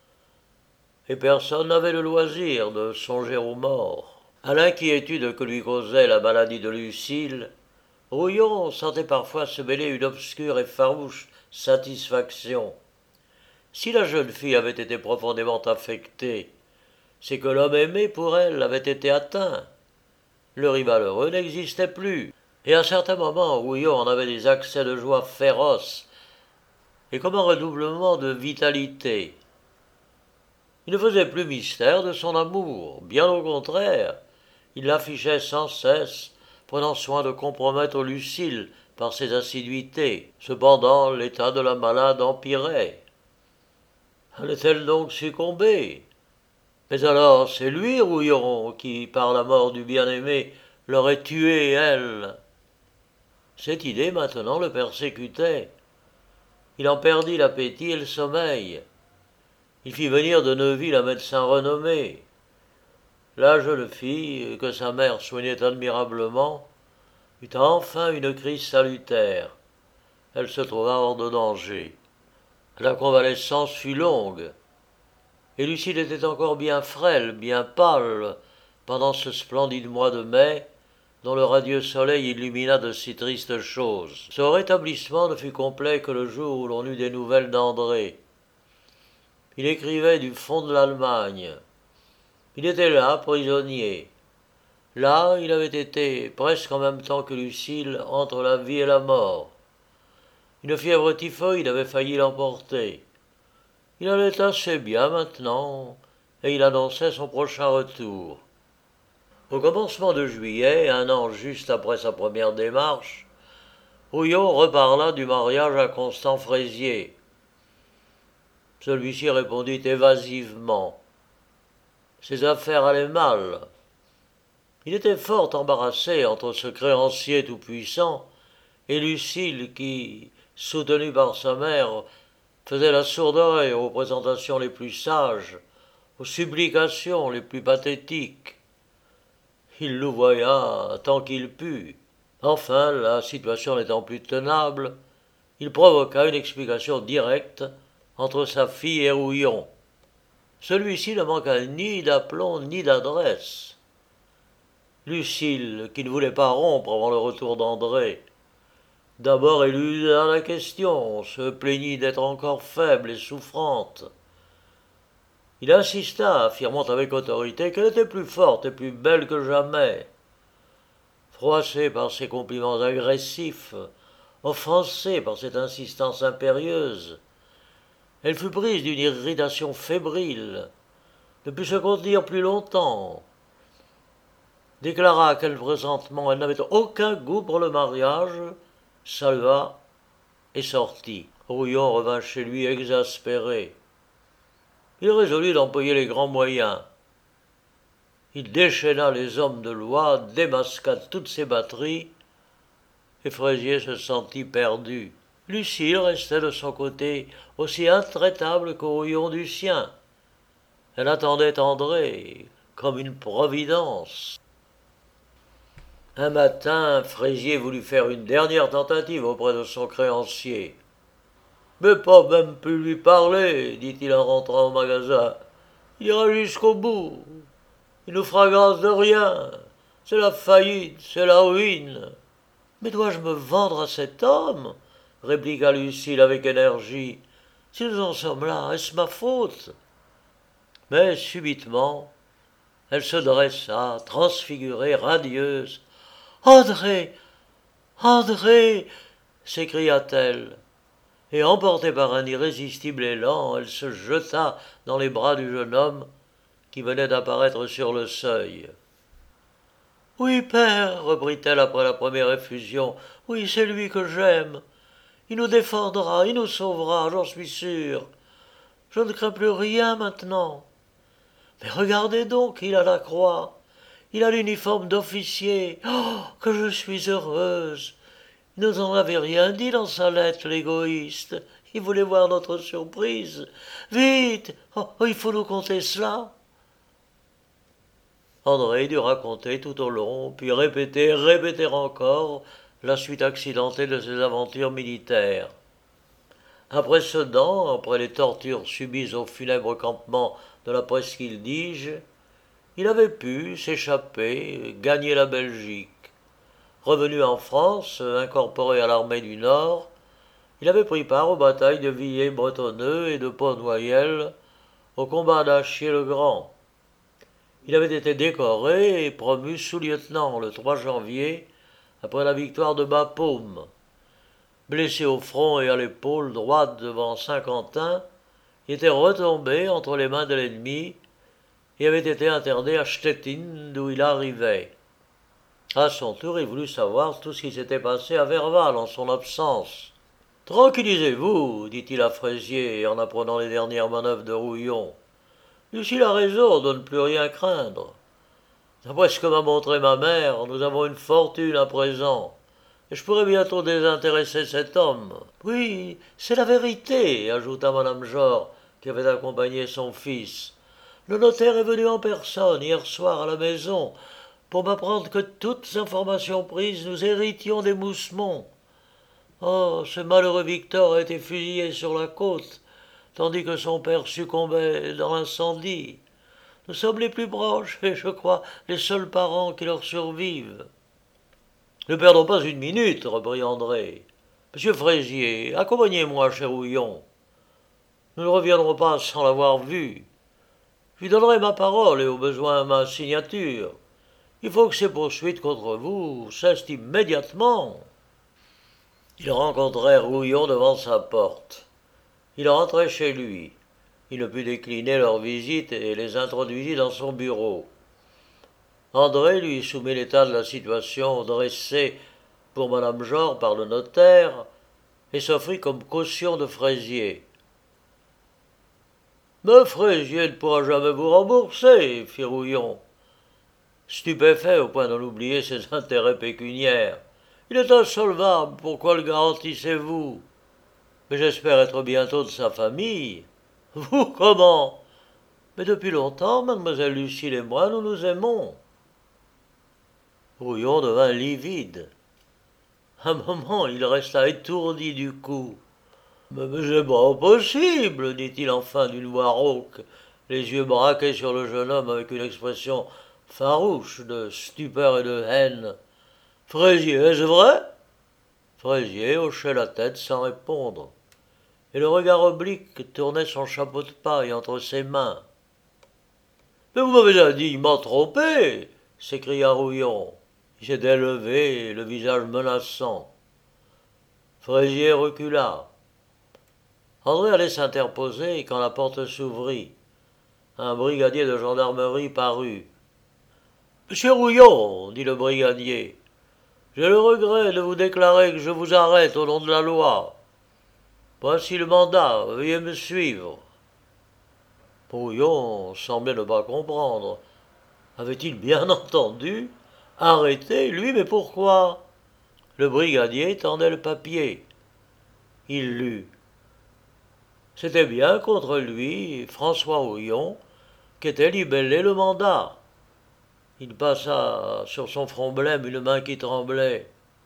Et personne n'avait le loisir de songer aux morts. À l'inquiétude que lui causait la maladie de Lucile, Houillon sentait parfois se mêler une obscure et farouche satisfaction. Si la jeune fille avait été profondément affectée, c'est que l'homme aimé pour elle avait été atteint. Le rival heureux n'existait plus, et à certains moments, Rouillon en avait des accès de joie féroces, et comme un redoublement de vitalité. Il ne faisait plus mystère de son amour, bien au contraire, il l'affichait sans cesse, prenant soin de compromettre Lucile par ses assiduités. Cependant, l'état de la malade empirait. Allait-elle donc succomber? Mais alors, c'est lui, Rouillon, qui, par la mort du bien-aimé, l'aurait tuée, elle. Cette idée, maintenant, le persécutait. Il en perdit l'appétit et le sommeil. Il fit venir de Neuville un médecin renommé. La jeune fille, que sa mère soignait admirablement, eut enfin une crise salutaire. Elle se trouva hors de danger. La convalescence fut longue, et Lucile était encore bien frêle, bien pâle, pendant ce splendide mois de mai, dont le radieux soleil illumina de si tristes choses. Son rétablissement ne fut complet que le jour où l'on eut des nouvelles d'André. Il écrivait du fond de l'Allemagne. Il était là, prisonnier. Là, il avait été, presque en même temps que Lucile, entre la vie et la mort. Une fièvre typhoïde avait failli l'emporter. Il allait assez bien maintenant, et il annonçait son prochain retour. Au commencement de juillet, un an juste après sa première démarche, Rouillon reparla du mariage à Constant Fraisier. Celui-ci répondit évasivement. Ses affaires allaient mal. Il était fort embarrassé entre ce créancier tout-puissant et Lucile qui, soutenue par sa mère, faisait la sourde oreille aux représentations les plus sages, aux supplications les plus pathétiques. Il louvoya tant qu'il put. Enfin, la situation n'étant plus tenable, il provoqua une explication directe entre sa fille et Rouillon. Celui-ci ne manqua ni d'aplomb ni d'adresse. Lucile, qui ne voulait pas rompre avant le retour d'André, d'abord éluda la question, se plaignit d'être encore faible et souffrante. Il insista, affirmant avec autorité qu'elle était plus forte et plus belle que jamais. Froissé par ces compliments agressifs, offensée par cette insistance impérieuse, elle fut prise d'une irritation fébrile, ne put se contenir plus longtemps, déclara qu'elle présentement elle n'avait aucun goût pour le mariage, salua et sortit. Rouillon revint chez lui exaspéré. Il résolut d'employer les grands moyens. Il déchaîna les hommes de loi, démasqua toutes ses batteries, et Fraisier se sentit perdu. Lucile restait de son côté aussi intraitable qu'au Rouillon du sien. Elle attendait André comme une providence. Un matin, Fraisier voulut faire une dernière tentative auprès de son créancier. « Mais pas même plus lui parler, dit-il en rentrant au magasin. Il ira jusqu'au bout. Il nous fera grâce de rien. C'est la faillite, c'est la ruine. Mais dois-je me vendre à cet homme? Répliqua Lucile avec énergie. Si nous en sommes là, est-ce ma faute? Mais subitement, elle se dressa, transfigurée, radieuse. André! André! S'écria-t-elle. Et emportée par un irrésistible élan, elle se jeta dans les bras du jeune homme qui venait d'apparaître sur le seuil. « Oui, père, reprit-elle après la première effusion, oui, c'est lui que j'aime. Il nous défendra, il nous sauvera, j'en suis sûre. Je ne crains plus rien maintenant. Mais regardez donc, il a la croix, il a l'uniforme d'officier. Oh, que je suis heureuse. Il ne nous en avait rien dit dans sa lettre, l'égoïste. Il voulait voir notre surprise. Vite, oh, il faut nous conter cela. » André dut raconter tout au long, puis répéter, répéter encore la suite accidentée de ses aventures militaires. Après Sedan, après les tortures subies au funèbre campement de la presqu'île d'Ige, il avait pu s'échapper, gagner la Belgique. Revenu en France, incorporé à l'armée du Nord, il avait pris part aux batailles de Villers-Bretonneux et de Pont-Noyel, au combat d'Achier-le-Grand. Il avait été décoré et promu sous-lieutenant le trois janvier, après la victoire de Bapaume. Blessé au front et à l'épaule droite devant Saint-Quentin, il était retombé entre les mains de l'ennemi et avait été interné à Stettin, d'où il arrivait. À son tour, il voulut savoir tout ce qui s'était passé à Verval en son absence. « Tranquillisez-vous, dit-il à Fraisier en apprenant les dernières manœuvres de Rouillon. D'ici la raison de ne plus rien craindre. D'après ce que m'a montré ma mère, nous avons une fortune à présent, et je pourrais bientôt désintéresser cet homme. »« Oui, c'est la vérité, ajouta madame Georges, qui avait accompagné son fils. Le notaire est venu en personne hier soir à la maison pour m'apprendre que toutes informations prises, nouséritions des Moussemons. Oh, ce malheureux Victor a été fusillé sur la côte, tandis que son père succombait dans l'incendie. Nous sommes les plus proches et, je crois, les seuls parents qui leur survivent. »« Ne perdons pas une minute, reprit André. Monsieur Fraisier, accompagnez-moi chez Rouillon. Nous ne reviendrons pas sans l'avoir vu. Je lui donnerai ma parole et au besoin ma signature. Il faut que ces poursuites contre vous cessent immédiatement. » Ils rencontrèrent Rouillon devant sa porte. Il rentrait chez lui. Il ne put décliner leur visite et les introduisit dans son bureau. André lui soumit l'état de la situation dressée pour madame Georges par le notaire et s'offrit comme caution de Fraisier. « Mais Fraisier ne pourra jamais vous rembourser, fit Rouillon, stupéfait au point d'en oublier ses intérêts pécuniaires. Il est insolvable, pourquoi le garantissez-vous? Mais j'espère être bientôt de sa famille. »« Vous, comment? Mais depuis longtemps, mademoiselle Lucile et moi, nous nous aimons. » Rouillon devint livide. Un moment, il resta étourdi du coup. « Mais, mais c'est pas possible, dit-il enfin d'une voix rauque, les yeux braqués sur le jeune homme avec une expression farouche de stupeur et de haine. « Fraisier, est-ce vrai ?» Fraisier hochait la tête sans répondre, et le regard oblique tournait son chapeau de paille entre ses mains. « Mais vous m'avez indignement trompé !» s'écria Rouillon. Il s'était levé, le visage menaçant. Fraisier recula. André allait s'interposer quand la porte s'ouvrit. Un brigadier de gendarmerie parut. « Monsieur Rouillon, dit le brigadier, j'ai le regret de vous déclarer que je vous arrête au nom de la loi. Voici le mandat, veuillez me suivre. » Rouillon semblait ne pas comprendre. Avait-il bien entendu? Arrêté, lui, mais pourquoi? Le brigadier tendait le papier. Il lut. C'était bien contre lui, François Rouillon, qu'était libellé le mandat. Il passa sur son front blême une main qui tremblait.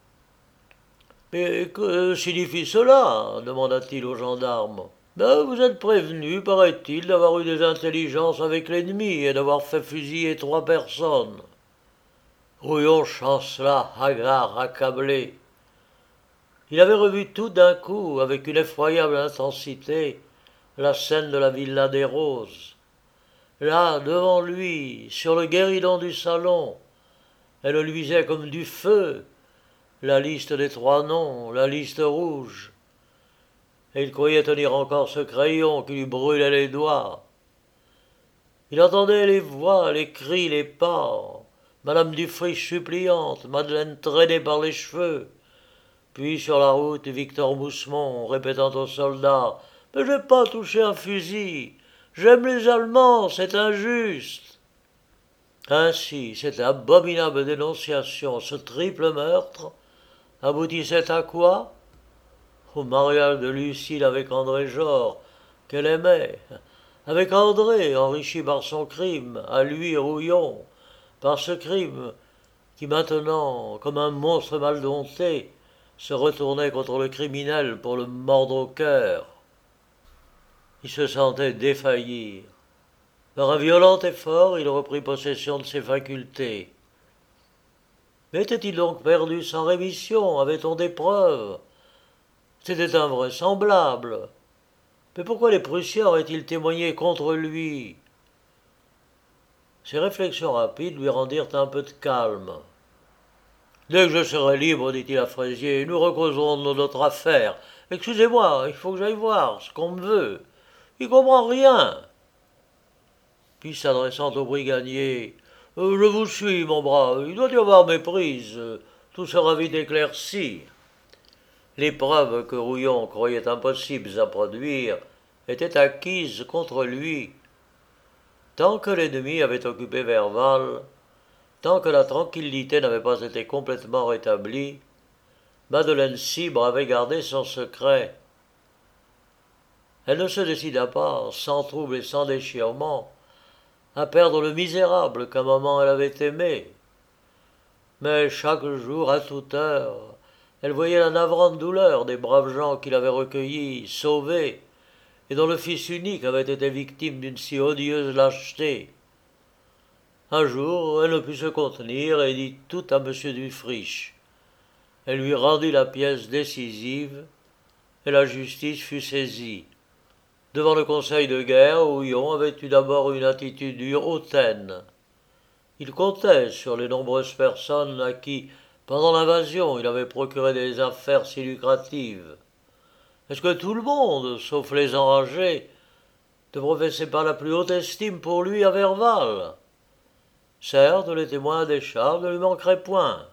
« Mais que signifie cela ?» demanda-t-il au gendarme. « Ben, vous êtes prévenu, paraît-il, d'avoir eu des intelligences avec l'ennemi et d'avoir fait fusiller trois personnes. » Rouillon chancela, hagard, accablé. Il avait revu tout d'un coup, avec une effroyable intensité, la scène de la villa des Roses. Là, devant lui, sur le guéridon du salon, elle luisait comme du feu, la liste des trois noms, la liste rouge. Et il croyait tenir encore ce crayon qui lui brûlait les doigts. Il entendait les voix, les cris, les pas, Madame Dufriche suppliante, Madeleine traînée par les cheveux, puis sur la route Victor Moussemont répétant aux soldats « Mais j'ai pas touché un fusil, j'aime les Allemands, c'est injuste !» Ainsi, cette abominable dénonciation, ce triple meurtre, aboutissait à quoi? Au mariage de Lucile avec André Georges, qu'elle aimait, avec André, enrichi par son crime, à lui, Rouillon, par ce crime qui maintenant, comme un monstre mal dompté, se retournait contre le criminel pour le mordre au cœur. Il se sentait défaillir. Par un violent effort, il reprit possession de ses facultés. Mais était-il donc perdu sans rémission? Avait-on des preuves? C'était invraisemblable. Mais pourquoi les Prussiens auraient-ils témoigné contre lui? Ces réflexions rapides lui rendirent un peu de calme. « Dès que je serai libre, dit-il à Fraisier, nous recauserons de notre affaire. Excusez-moi, il faut que j'aille voir ce qu'on me veut. Il comprend rien. » Puis s'adressant au brigadier, euh, « Je vous suis, mon brave, il doit y avoir méprise. Tout sera vite éclairci. » Les preuves que Rouillon croyait impossibles à produire étaient acquises contre lui. Tant que l'ennemi avait occupé Verval, tant que la tranquillité n'avait pas été complètement rétablie, Madeleine Cibre avait gardé son secret. Elle ne se décida pas, sans trouble et sans déchirement, à perdre le misérable qu'un moment elle avait aimé. Mais chaque jour, à toute heure, elle voyait la navrante douleur des braves gens qu'il avait recueillis, sauvés, et dont le fils unique avait été victime d'une si odieuse lâcheté. Un jour, elle ne put se contenir et dit tout à M. Dufriche. Elle lui rendit la pièce décisive, et la justice fut saisie. Devant le conseil de guerre, Houillon avait eu d'abord une attitude hautaine. Il comptait sur les nombreuses personnes à qui, pendant l'invasion, il avait procuré des affaires si lucratives. Est-ce que tout le monde, sauf les enragés, ne professait pas la plus haute estime pour lui à Verval? Certes, les témoins des charges ne lui manqueraient point.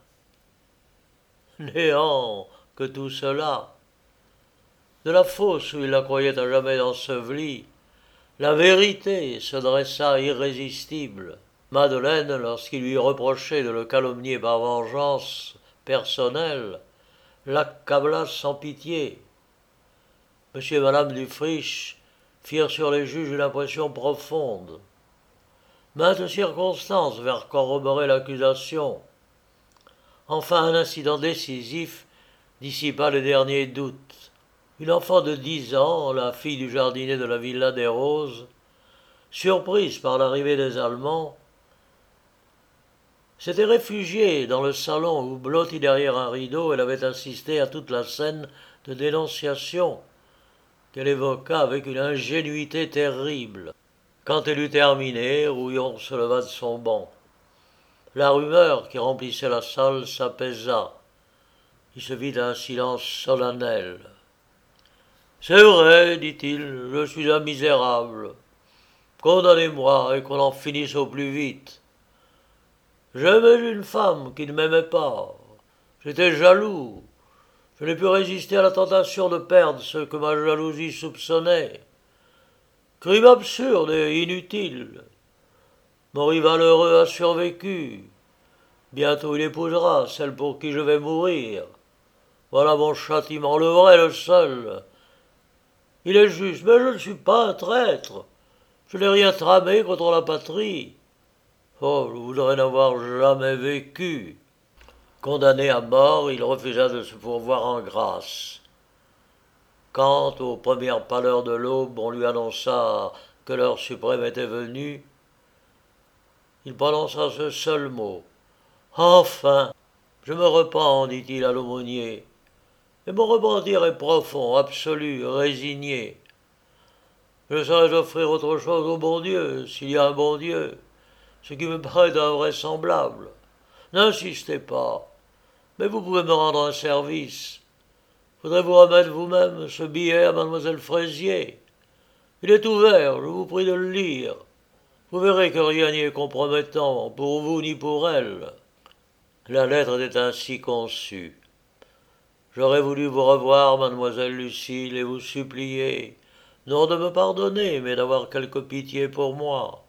Néant que tout cela. De la fosse où il la croyait à jamais ensevelie, la vérité se dressa irrésistible. Madeleine, lorsqu'il lui reprochait de le calomnier par vengeance personnelle, l'accabla sans pitié. Monsieur et madame Dufriche firent sur les juges une impression profonde. Maintes circonstances vinrent corroborer l'accusation. Enfin, un incident décisif dissipa les derniers doutes. Une enfant de dix ans, la fille du jardinier de la Villa des Roses, surprise par l'arrivée des Allemands, s'était réfugiée dans le salon où, blottie derrière un rideau, elle avait assisté à toute la scène de dénonciation qu'elle évoqua avec une ingénuité terrible. Quand elle eut terminé, Rouillon se leva de son banc. La rumeur qui remplissait la salle s'apaisa. Il se vit un silence solennel. « C'est vrai, dit-il, je suis un misérable. Condamnez-moi et qu'on en finisse au plus vite. J'aimais une femme qui ne m'aimait pas. J'étais jaloux. Je n'ai pu résister à la tentation de perdre ce que ma jalousie soupçonnait. Crime absurde et inutile. Mon rival heureux a survécu. Bientôt il épousera celle pour qui je vais mourir. Voilà mon châtiment, le vrai, le seul. Il est juste, mais je ne suis pas un traître. Je n'ai rien tramé contre la patrie. Oh, je voudrais n'avoir jamais vécu. » Condamné à mort, il refusa de se pourvoir en grâce. Quand, aux premières pâleurs de l'aube, on lui annonça que l'heure suprême était venue, il prononça ce seul mot. « Enfin, je me repens, dit-il à l'aumônier. Et mon repentir est profond, absolu, résigné. Je ne saurais offrir autre chose au bon Dieu, s'il y a un bon Dieu, ce qui me paraît invraisemblable. N'insistez pas, mais vous pouvez me rendre un service. Faudrait-vous remettre vous-même ce billet à mademoiselle Fraisier. Il est ouvert, je vous prie de le lire. Vous verrez que rien n'y est compromettant, pour vous ni pour elle. » La lettre était ainsi conçue. « J'aurais voulu vous revoir, mademoiselle Lucile, et vous supplier, non de me pardonner, mais d'avoir quelque pitié pour moi.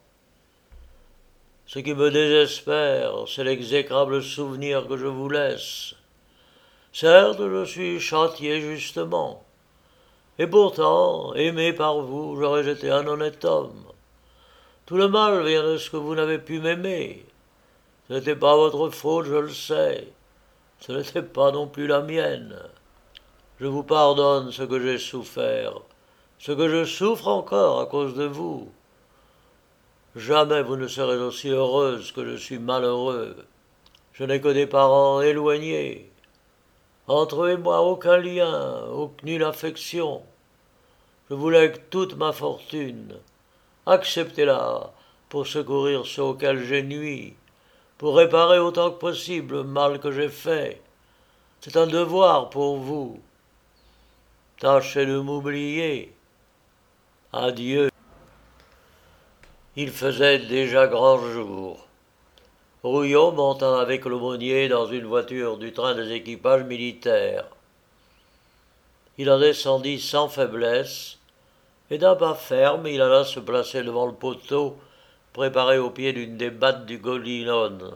Ce qui me désespère, c'est l'exécrable souvenir que je vous laisse. Certes, je suis châtié justement, et pourtant, aimé par vous, j'aurais été un honnête homme. Tout le mal vient de ce que vous n'avez pu m'aimer. Ce n'était pas votre faute, je le sais. Ce n'était pas non plus la mienne. Je vous pardonne ce que j'ai souffert, ce que je souffre encore à cause de vous. Jamais vous ne serez aussi heureuse que je suis malheureux. Je n'ai que des parents éloignés. Entre eux et moi, aucun lien, aucune affection. Je vous lègue toute ma fortune. Acceptez-la pour secourir ceux auxquels j'ai nui, pour réparer autant que possible le mal que j'ai fait. C'est un devoir pour vous. Tâchez de m'oublier. Adieu. Il faisait déjà grand jour. Rouillon monta avec l'aumônier dans une voiture du train des équipages militaires. Il en descendit sans faiblesse, et d'un pas ferme il alla se placer devant le poteau, préparé au pied d'une des battes du Golinone.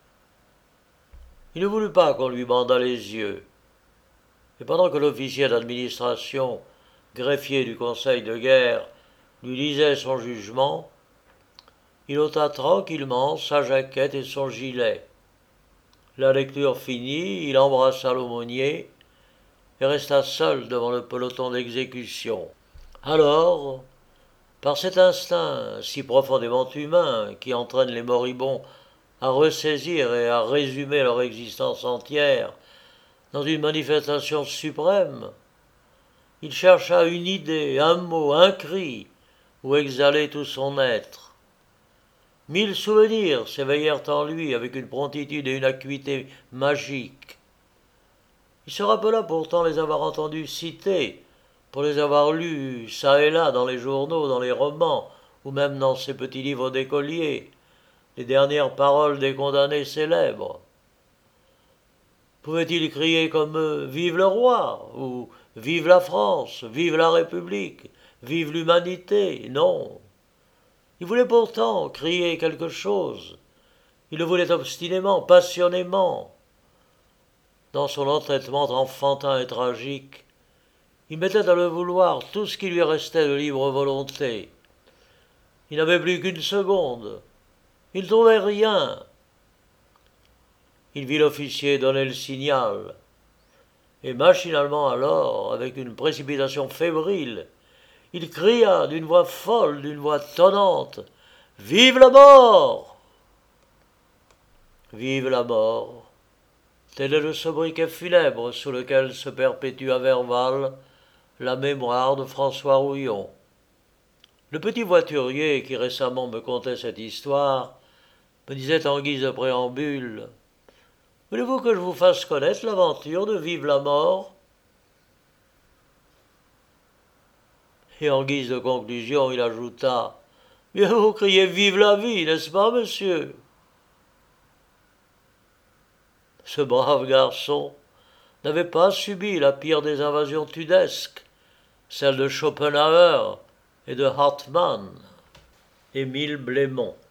Il ne voulut pas qu'on lui bandât les yeux, et pendant que l'officier d'administration, greffier du conseil de guerre, lui lisait son jugement, il ôta tranquillement sa jaquette et son gilet. La lecture finie, il embrassa l'aumônier et resta seul devant le peloton d'exécution. Alors, par cet instinct si profondément humain qui entraîne les moribonds à ressaisir et à résumer leur existence entière dans une manifestation suprême, il chercha une idée, un mot, un cri, où exhaler tout son être. Mille souvenirs s'éveillèrent en lui avec une promptitude et une acuité magiques. Il se rappela pourtant les avoir entendus cités, pour les avoir lus çà et là dans les journaux, dans les romans, ou même dans ces petits livres d'écoliers, les dernières paroles des condamnés célèbres. Pouvait-il crier comme eux « Vive le roi » ou « Vive la France »,« Vive la République »,« Vive l'humanité » Non. Il voulait pourtant crier quelque chose. Il le voulait obstinément, passionnément. Dans son entêtement enfantin et tragique, il mettait à le vouloir tout ce qui lui restait de libre volonté. Il n'avait plus qu'une seconde. Il ne trouvait rien. Il vit l'officier donner le signal. Et machinalement alors, avec une précipitation fébrile, il cria d'une voix folle, d'une voix tonnante, « Vive la mort !» Vive la mort. Tel est le sobriquet funèbre sous lequel se perpétue à Verval la mémoire de François Rouillon. Le petit voiturier qui récemment me contait cette histoire me disait en guise de préambule « Voulez-vous que je vous fasse connaître l'aventure de Vive la mort ?» Et en guise de conclusion, il ajouta « Bien vous criez Vive la vie, n'est-ce pas, monsieur ?» Ce brave garçon n'avait pas subi la pire des invasions tudesques, celle de Schopenhauer et de Hartmann. Émile Blémont.